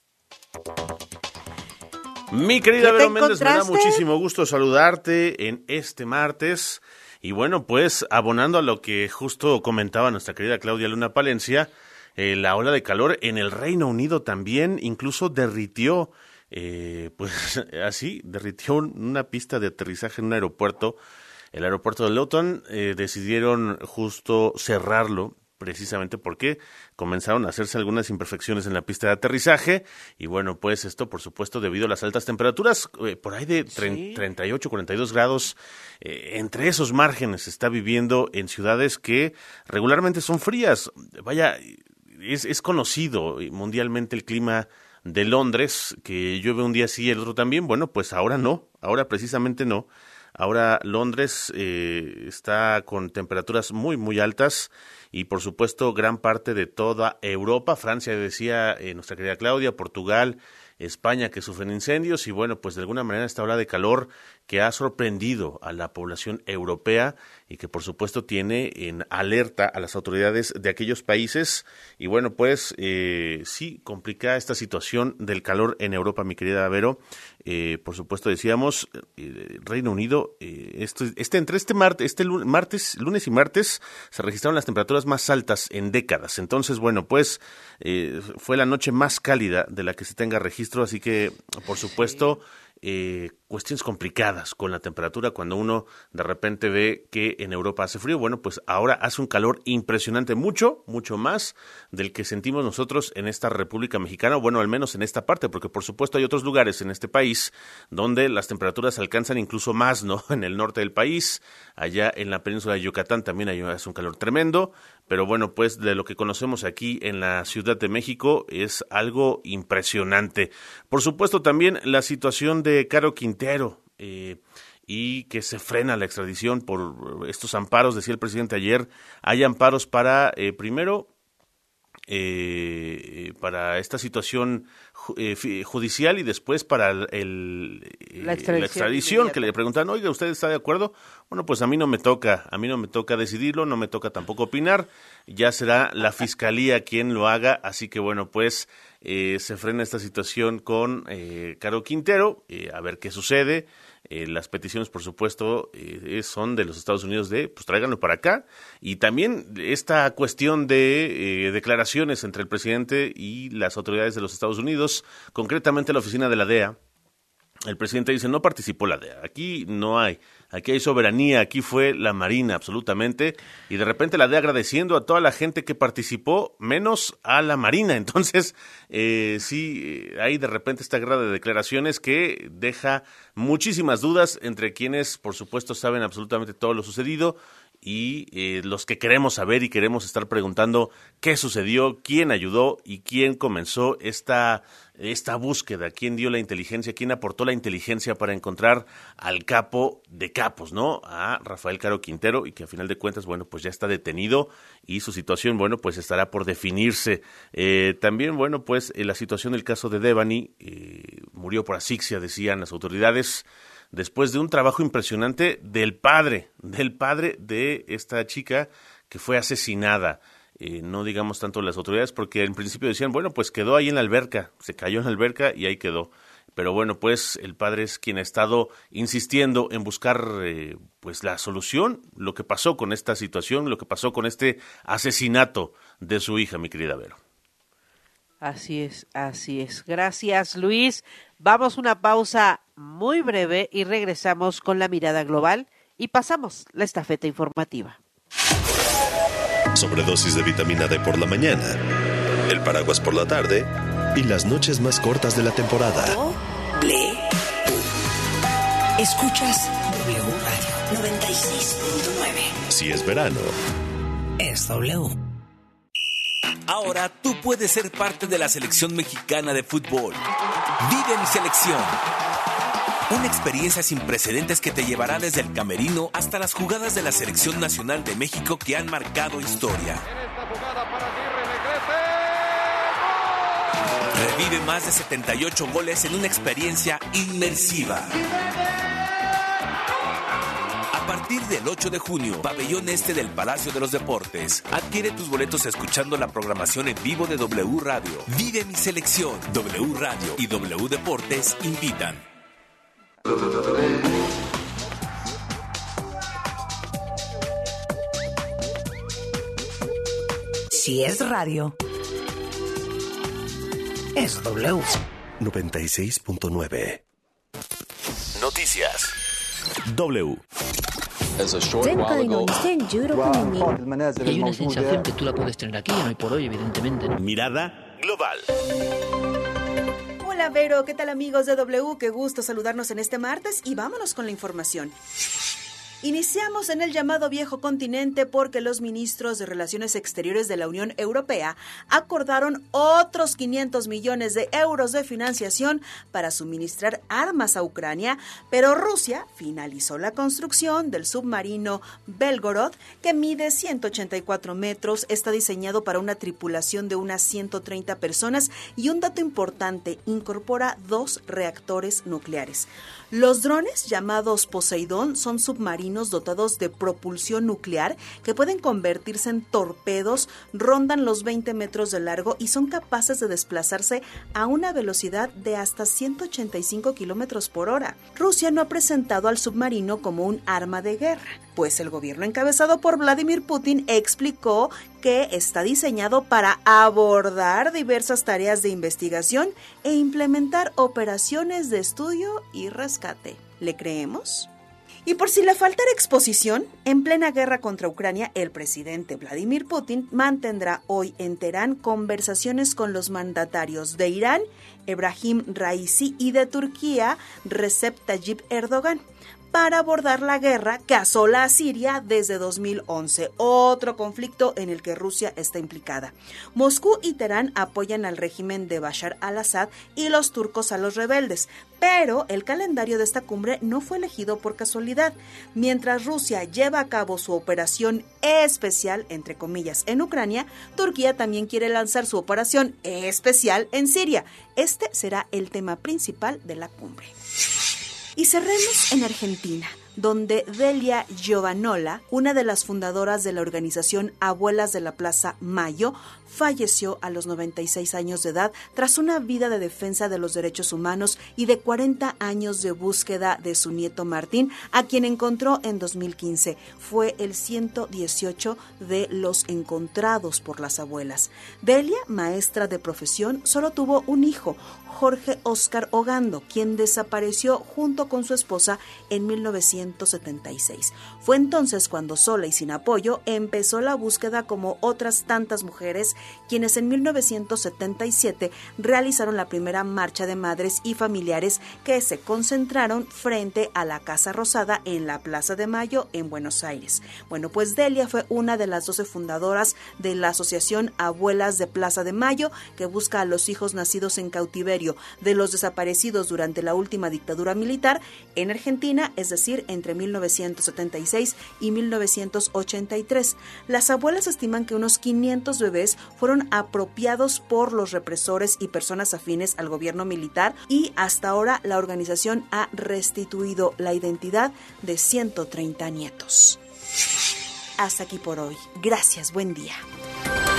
Mi querida Vero Méndez, me da muchísimo gusto saludarte en este martes. Y bueno, pues abonando a lo que justo comentaba nuestra querida Claudia Luna Palencia, eh, la ola de calor en el Reino Unido también incluso derritió, eh, pues así, derritió una pista de aterrizaje en un aeropuerto. El aeropuerto de Luton eh, decidieron justo cerrarlo, precisamente porque comenzaron a hacerse algunas imperfecciones en la pista de aterrizaje y bueno, pues esto por supuesto debido a las altas temperaturas, eh, por ahí de sí. treinta y ocho, cuarenta y dos grados, eh, entre esos márgenes se está viviendo en ciudades que regularmente son frías. Vaya, es, es conocido mundialmente el clima de Londres, que llueve un día sí y el otro también. Bueno, pues ahora no, ahora precisamente no. Ahora Londres eh, está con temperaturas muy, muy altas y, por supuesto, gran parte de toda Europa, Francia, decía eh, nuestra querida Claudia, Portugal, España, que sufren incendios y, bueno, pues de alguna manera esta ola de calor que ha sorprendido a la población europea y que, por supuesto, tiene en alerta a las autoridades de aquellos países. Y, bueno, pues eh, sí, complica esta situación del calor en Europa, mi querida Vero. Eh, por supuesto, decíamos, eh, Reino Unido, eh, este, este entre este martes, este lunes, martes, lunes y martes se registraron las temperaturas más altas en décadas. Entonces, bueno, pues eh, fue la noche más cálida de la que se tenga registro, así que, por supuesto, eh, cuestiones complicadas con la temperatura cuando uno de repente ve que en Europa hace frío. Bueno, pues ahora hace un calor impresionante, mucho, mucho más del que sentimos nosotros en esta República Mexicana, o bueno, al menos en esta parte, porque por supuesto hay otros lugares en este país donde las temperaturas alcanzan incluso más, ¿no? En el norte del país, allá en la península de Yucatán también hay, hace un calor tremendo, pero bueno, pues de lo que conocemos aquí en la Ciudad de México es algo impresionante. Por supuesto también la situación de Caro Quintero, eh, y que se frena la extradición por estos amparos, decía el presidente ayer. Hay amparos para, eh, primero, eh, para esta situación eh, judicial y después para el, el, la extradición, la extradición que le preguntan, oiga, ¿usted está de acuerdo? Bueno, pues a mí no me toca, a mí no me toca decidirlo, no me toca tampoco opinar, ya será la fiscalía quien lo haga, así que bueno, pues eh, se frena esta situación con eh, Caro Quintero, eh, a ver qué sucede. Eh, las peticiones, por supuesto, eh, son de los Estados Unidos de, pues tráiganlo para acá. Y también esta cuestión de eh, declaraciones entre el presidente y las autoridades de los Estados Unidos, concretamente la oficina de la D E A. El presidente dice, no participó la D E A, aquí no hay, aquí hay soberanía, aquí fue la Marina absolutamente, y de repente la D E A agradeciendo a toda la gente que participó, menos a la Marina. Entonces, eh, sí, hay de repente esta guerra de declaraciones que deja muchísimas dudas entre quienes, por supuesto, saben absolutamente todo lo sucedido, y eh, los que queremos saber y queremos estar preguntando qué sucedió, quién ayudó y quién comenzó esta, esta búsqueda, quién dio la inteligencia, quién aportó la inteligencia para encontrar al capo de capos, ¿no? A Rafael Caro Quintero, y que a final de cuentas, bueno, pues ya está detenido y su situación, bueno, pues estará por definirse. Eh, también, bueno, pues eh, la situación del caso de Devani, eh, murió por asfixia, decían las autoridades, después de un trabajo impresionante del padre, del padre de esta chica que fue asesinada. eh, no digamos tanto las autoridades, porque en principio decían, bueno, pues quedó ahí en la alberca, se cayó en la alberca y ahí quedó. Pero bueno, pues el padre es quien ha estado insistiendo en buscar eh, pues la solución, lo que pasó con esta situación, lo que pasó con este asesinato de su hija, mi querida Vero. Así es, así es. Gracias, Luis. Vamos a una pausa muy breve y regresamos con la mirada global y pasamos la estafeta informativa. Sobredosis de vitamina D por la mañana, el paraguas por la tarde y las noches más cortas de la temporada. W. Escuchas W Radio noventa y seis punto nueve. Si es verano, es W. Ahora tú puedes ser parte de la selección mexicana de fútbol. Vive mi selección. Una experiencia sin precedentes que te llevará desde el camerino hasta las jugadas de la selección nacional de México que han marcado historia. Revive más de setenta y ocho goles en una experiencia inmersiva. A partir del ocho de junio, Pabellón Este del Palacio de los Deportes. Adquiere tus boletos escuchando la programación en vivo de W Radio. Vive mi selección. W Radio y W Deportes invitan. Si es radio, es W. noventa y seis punto nueve. Noticias. W. Y hay una sensación que tú la puedes tener aquí, no hay por hoy, evidentemente. Mirada global. Hola Vero, ¿qué tal amigos de W? Qué gusto saludarnos en este martes y vámonos con la información. Iniciamos en el llamado viejo continente porque los ministros de Relaciones Exteriores de la Unión Europea acordaron otros quinientos millones de euros de financiación para suministrar armas a Ucrania, pero Rusia finalizó la construcción del submarino Belgorod, que mide ciento ochenta y cuatro metros, está diseñado para una tripulación de unas ciento treinta personas y un dato importante, incorpora dos reactores nucleares. Los drones llamados Poseidón son submarinos dotados de propulsión nuclear que pueden convertirse en torpedos, rondan los veinte metros de largo y son capaces de desplazarse a una velocidad de hasta ciento ochenta y cinco kilómetros por hora. Rusia no ha presentado al submarino como un arma de guerra, pues el gobierno encabezado por Vladimir Putin explicó que está diseñado para abordar diversas tareas de investigación e implementar operaciones de estudio y rescate. ¿Le creemos? Y por si le faltara exposición, en plena guerra contra Ucrania, el presidente Vladimir Putin mantendrá hoy en Teherán conversaciones con los mandatarios de Irán, Ebrahim Raisi, y de Turquía, Recep Tayyip Erdogan, para abordar la guerra que asola a Siria desde dos mil once, otro conflicto en el que Rusia está implicada. Moscú y Teherán apoyan al régimen de Bashar al-Assad y los turcos a los rebeldes, pero el calendario de esta cumbre no fue elegido por casualidad. Mientras Rusia lleva a cabo su operación especial, entre comillas, en Ucrania, Turquía también quiere lanzar su operación especial en Siria. Este será el tema principal de la cumbre. Y cerremos en Argentina, donde Delia Giovanola, una de las fundadoras de la organización Abuelas de la Plaza Mayo, falleció a los noventa y seis años de edad tras una vida de defensa de los derechos humanos y de cuarenta años de búsqueda de su nieto Martín, a quien encontró en dos mil quince. Fue el ciento dieciocho de los encontrados por las abuelas. Delia, maestra de profesión, solo tuvo un hijo, Jorge Óscar Ogando, quien desapareció junto con su esposa en mil novecientos setenta y seis. Fue entonces cuando, sola y sin apoyo, empezó la búsqueda como otras tantas mujeres, quienes en mil novecientos setenta y siete realizaron la primera marcha de madres y familiares que se concentraron frente a la Casa Rosada en la Plaza de Mayo en Buenos Aires. Bueno, pues Delia fue una de las doce fundadoras de la asociación Abuelas de Plaza de Mayo, que busca a los hijos nacidos en cautiverio de los desaparecidos durante la última dictadura militar en Argentina, es decir, entre mil novecientos setenta y seis y mil novecientos ochenta y tres. Las abuelas estiman que unos quinientos bebés fueron apropiados por los represores y personas afines al gobierno militar, y hasta ahora la organización ha restituido la identidad de ciento treinta nietos. Hasta aquí por hoy. Gracias, buen día.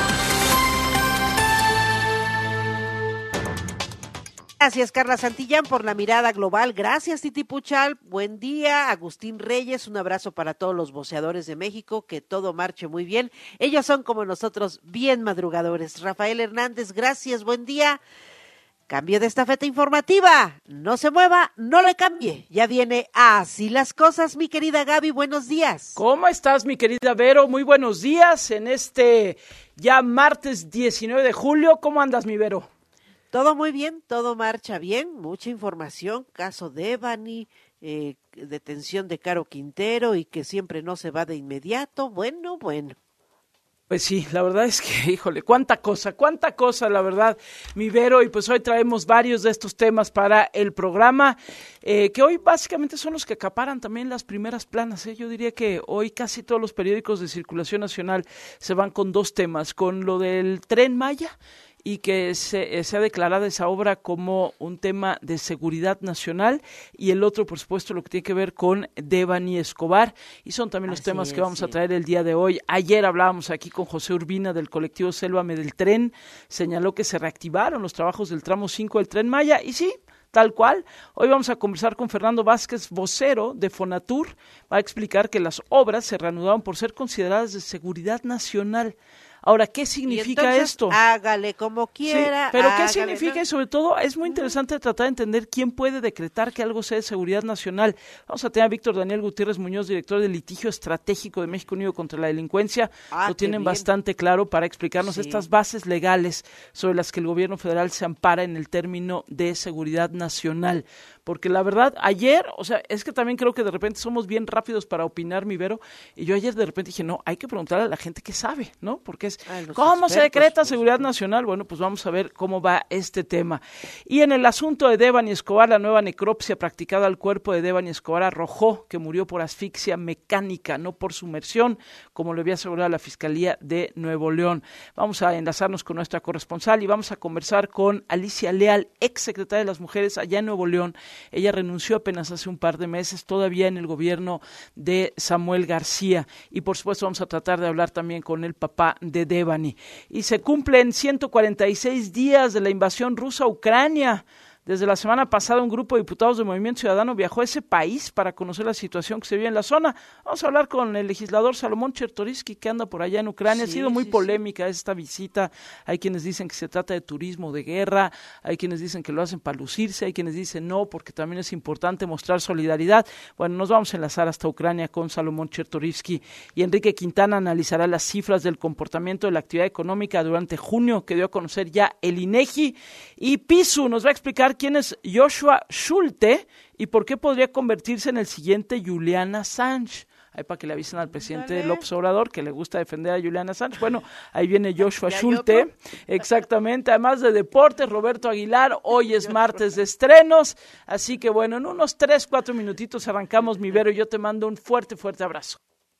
Gracias, Carla Santillán, por la mirada global. Gracias, Titi Puchal. Buen día. Agustín Reyes, un abrazo para todos los voceadores de México. Que todo marche muy bien. Ellos son como nosotros, bien madrugadores. Rafael Hernández, gracias. Buen día. Cambio de estafeta informativa. No se mueva, no le cambie. Ya viene Así las Cosas, mi querida Gaby. Buenos días. ¿Cómo estás, mi querida Vero? Muy buenos días en este ya martes diecinueve de julio. ¿Cómo andas, mi Vero? Todo muy bien, todo marcha bien, mucha información, caso de Devani, eh, detención de Caro Quintero y que siempre no se va de inmediato, bueno, bueno. Pues sí, la verdad es que, híjole, cuánta cosa, cuánta cosa, la verdad, mi Vero, y pues hoy traemos varios de estos temas para el programa, eh, que hoy básicamente son los que acaparan también las primeras planas, ¿eh? Yo diría que hoy casi todos los periódicos de circulación nacional se van con dos temas, con lo del Tren Maya, y que se, se ha declarado esa obra como un tema de seguridad nacional, y el otro, por supuesto, lo que tiene que ver con Devani Escobar, y son también los Así temas es, que vamos sí. a traer el día de hoy. Ayer hablábamos aquí con José Urbina del colectivo Sélvame del Tren, señaló que se reactivaron los trabajos del tramo cinco del Tren Maya, y sí, tal cual. Hoy vamos a conversar con Fernando Vázquez, vocero de Fonatur, va a explicar que las obras se reanudaron por ser consideradas de seguridad nacional. Ahora, ¿qué significa entonces, esto? Hágale como quiera. Sí, pero ¿qué hágale, significa? ¿no? Y sobre todo, es muy interesante tratar de entender quién puede decretar que algo sea de seguridad nacional. Vamos a tener a Víctor Daniel Gutiérrez Muñoz, director del litigio estratégico de México Unido contra la Delincuencia. Ah, Lo tienen bien. bastante claro para explicarnos Sí. estas bases legales sobre las que el gobierno federal se ampara en el término de seguridad nacional. Porque la verdad, ayer, o sea, es que también creo que de repente somos bien rápidos para opinar, mi Vero, y yo ayer de repente dije, no, hay que preguntarle a la gente que sabe, ¿no? Porque es, Ah, los ¿cómo se expertos, decreta pues, seguridad nacional? Bueno, pues vamos a ver cómo va este tema. Y en el asunto de Devani Escobar, la nueva necropsia practicada al cuerpo de Devani Escobar arrojó que murió por asfixia mecánica, no por sumersión, como lo había asegurado la Fiscalía de Nuevo León. Vamos a enlazarnos con nuestra corresponsal y vamos a conversar con Alicia Leal, ex secretaria de las Mujeres allá en Nuevo León. Ella renunció apenas hace un par de meses, todavía en el gobierno de Samuel García. Y por supuesto vamos a tratar de hablar también con el papá de Devani. Y se cumplen ciento cuarenta y seis días de la invasión rusa a Ucrania. Desde la semana pasada, un grupo de diputados del Movimiento Ciudadano viajó a ese país para conocer la situación que se vive en la zona. Vamos a hablar con el legislador Salomón Chertorivsky, que anda por allá en Ucrania. Sí, ha sido muy sí, polémica sí. esta visita. Hay quienes dicen que se trata de turismo de guerra, hay quienes dicen que lo hacen para lucirse, hay quienes dicen no, porque también es importante mostrar solidaridad. Bueno, nos vamos a enlazar hasta Ucrania con Salomón Chertorivsky. Y Enrique Quintana analizará las cifras del comportamiento de la actividad económica durante junio, que dio a conocer ya el INEGI. Y Pisu nos va a explicar quién es Joshua Schulte y por qué podría convertirse en el siguiente Julian Assange. Ahí para que le avisen al presidente ¿Vale? López Obrador que le gusta defender a Julian Assange. Bueno, ahí viene Joshua Schulte, exactamente. Además de deportes, Roberto Aguilar, hoy es martes de estrenos, así que bueno, en unos tres, cuatro minutitos arrancamos, mi Vero, y yo te mando un fuerte, fuerte abrazo.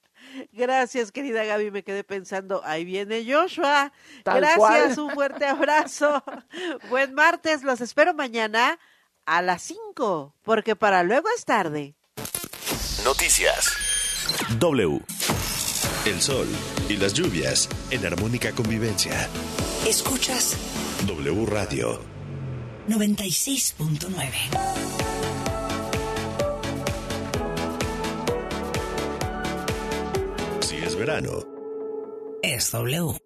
Gracias, querida Gaby, me quedé pensando, ahí viene Joshua. Tal Gracias, cual. Un fuerte abrazo. Buen martes, los espero mañana a las cinco, porque para luego es tarde. Noticias. W. El sol y las lluvias en armónica convivencia. Escuchas W Radio noventa y seis punto nueve. Si es verano, es W.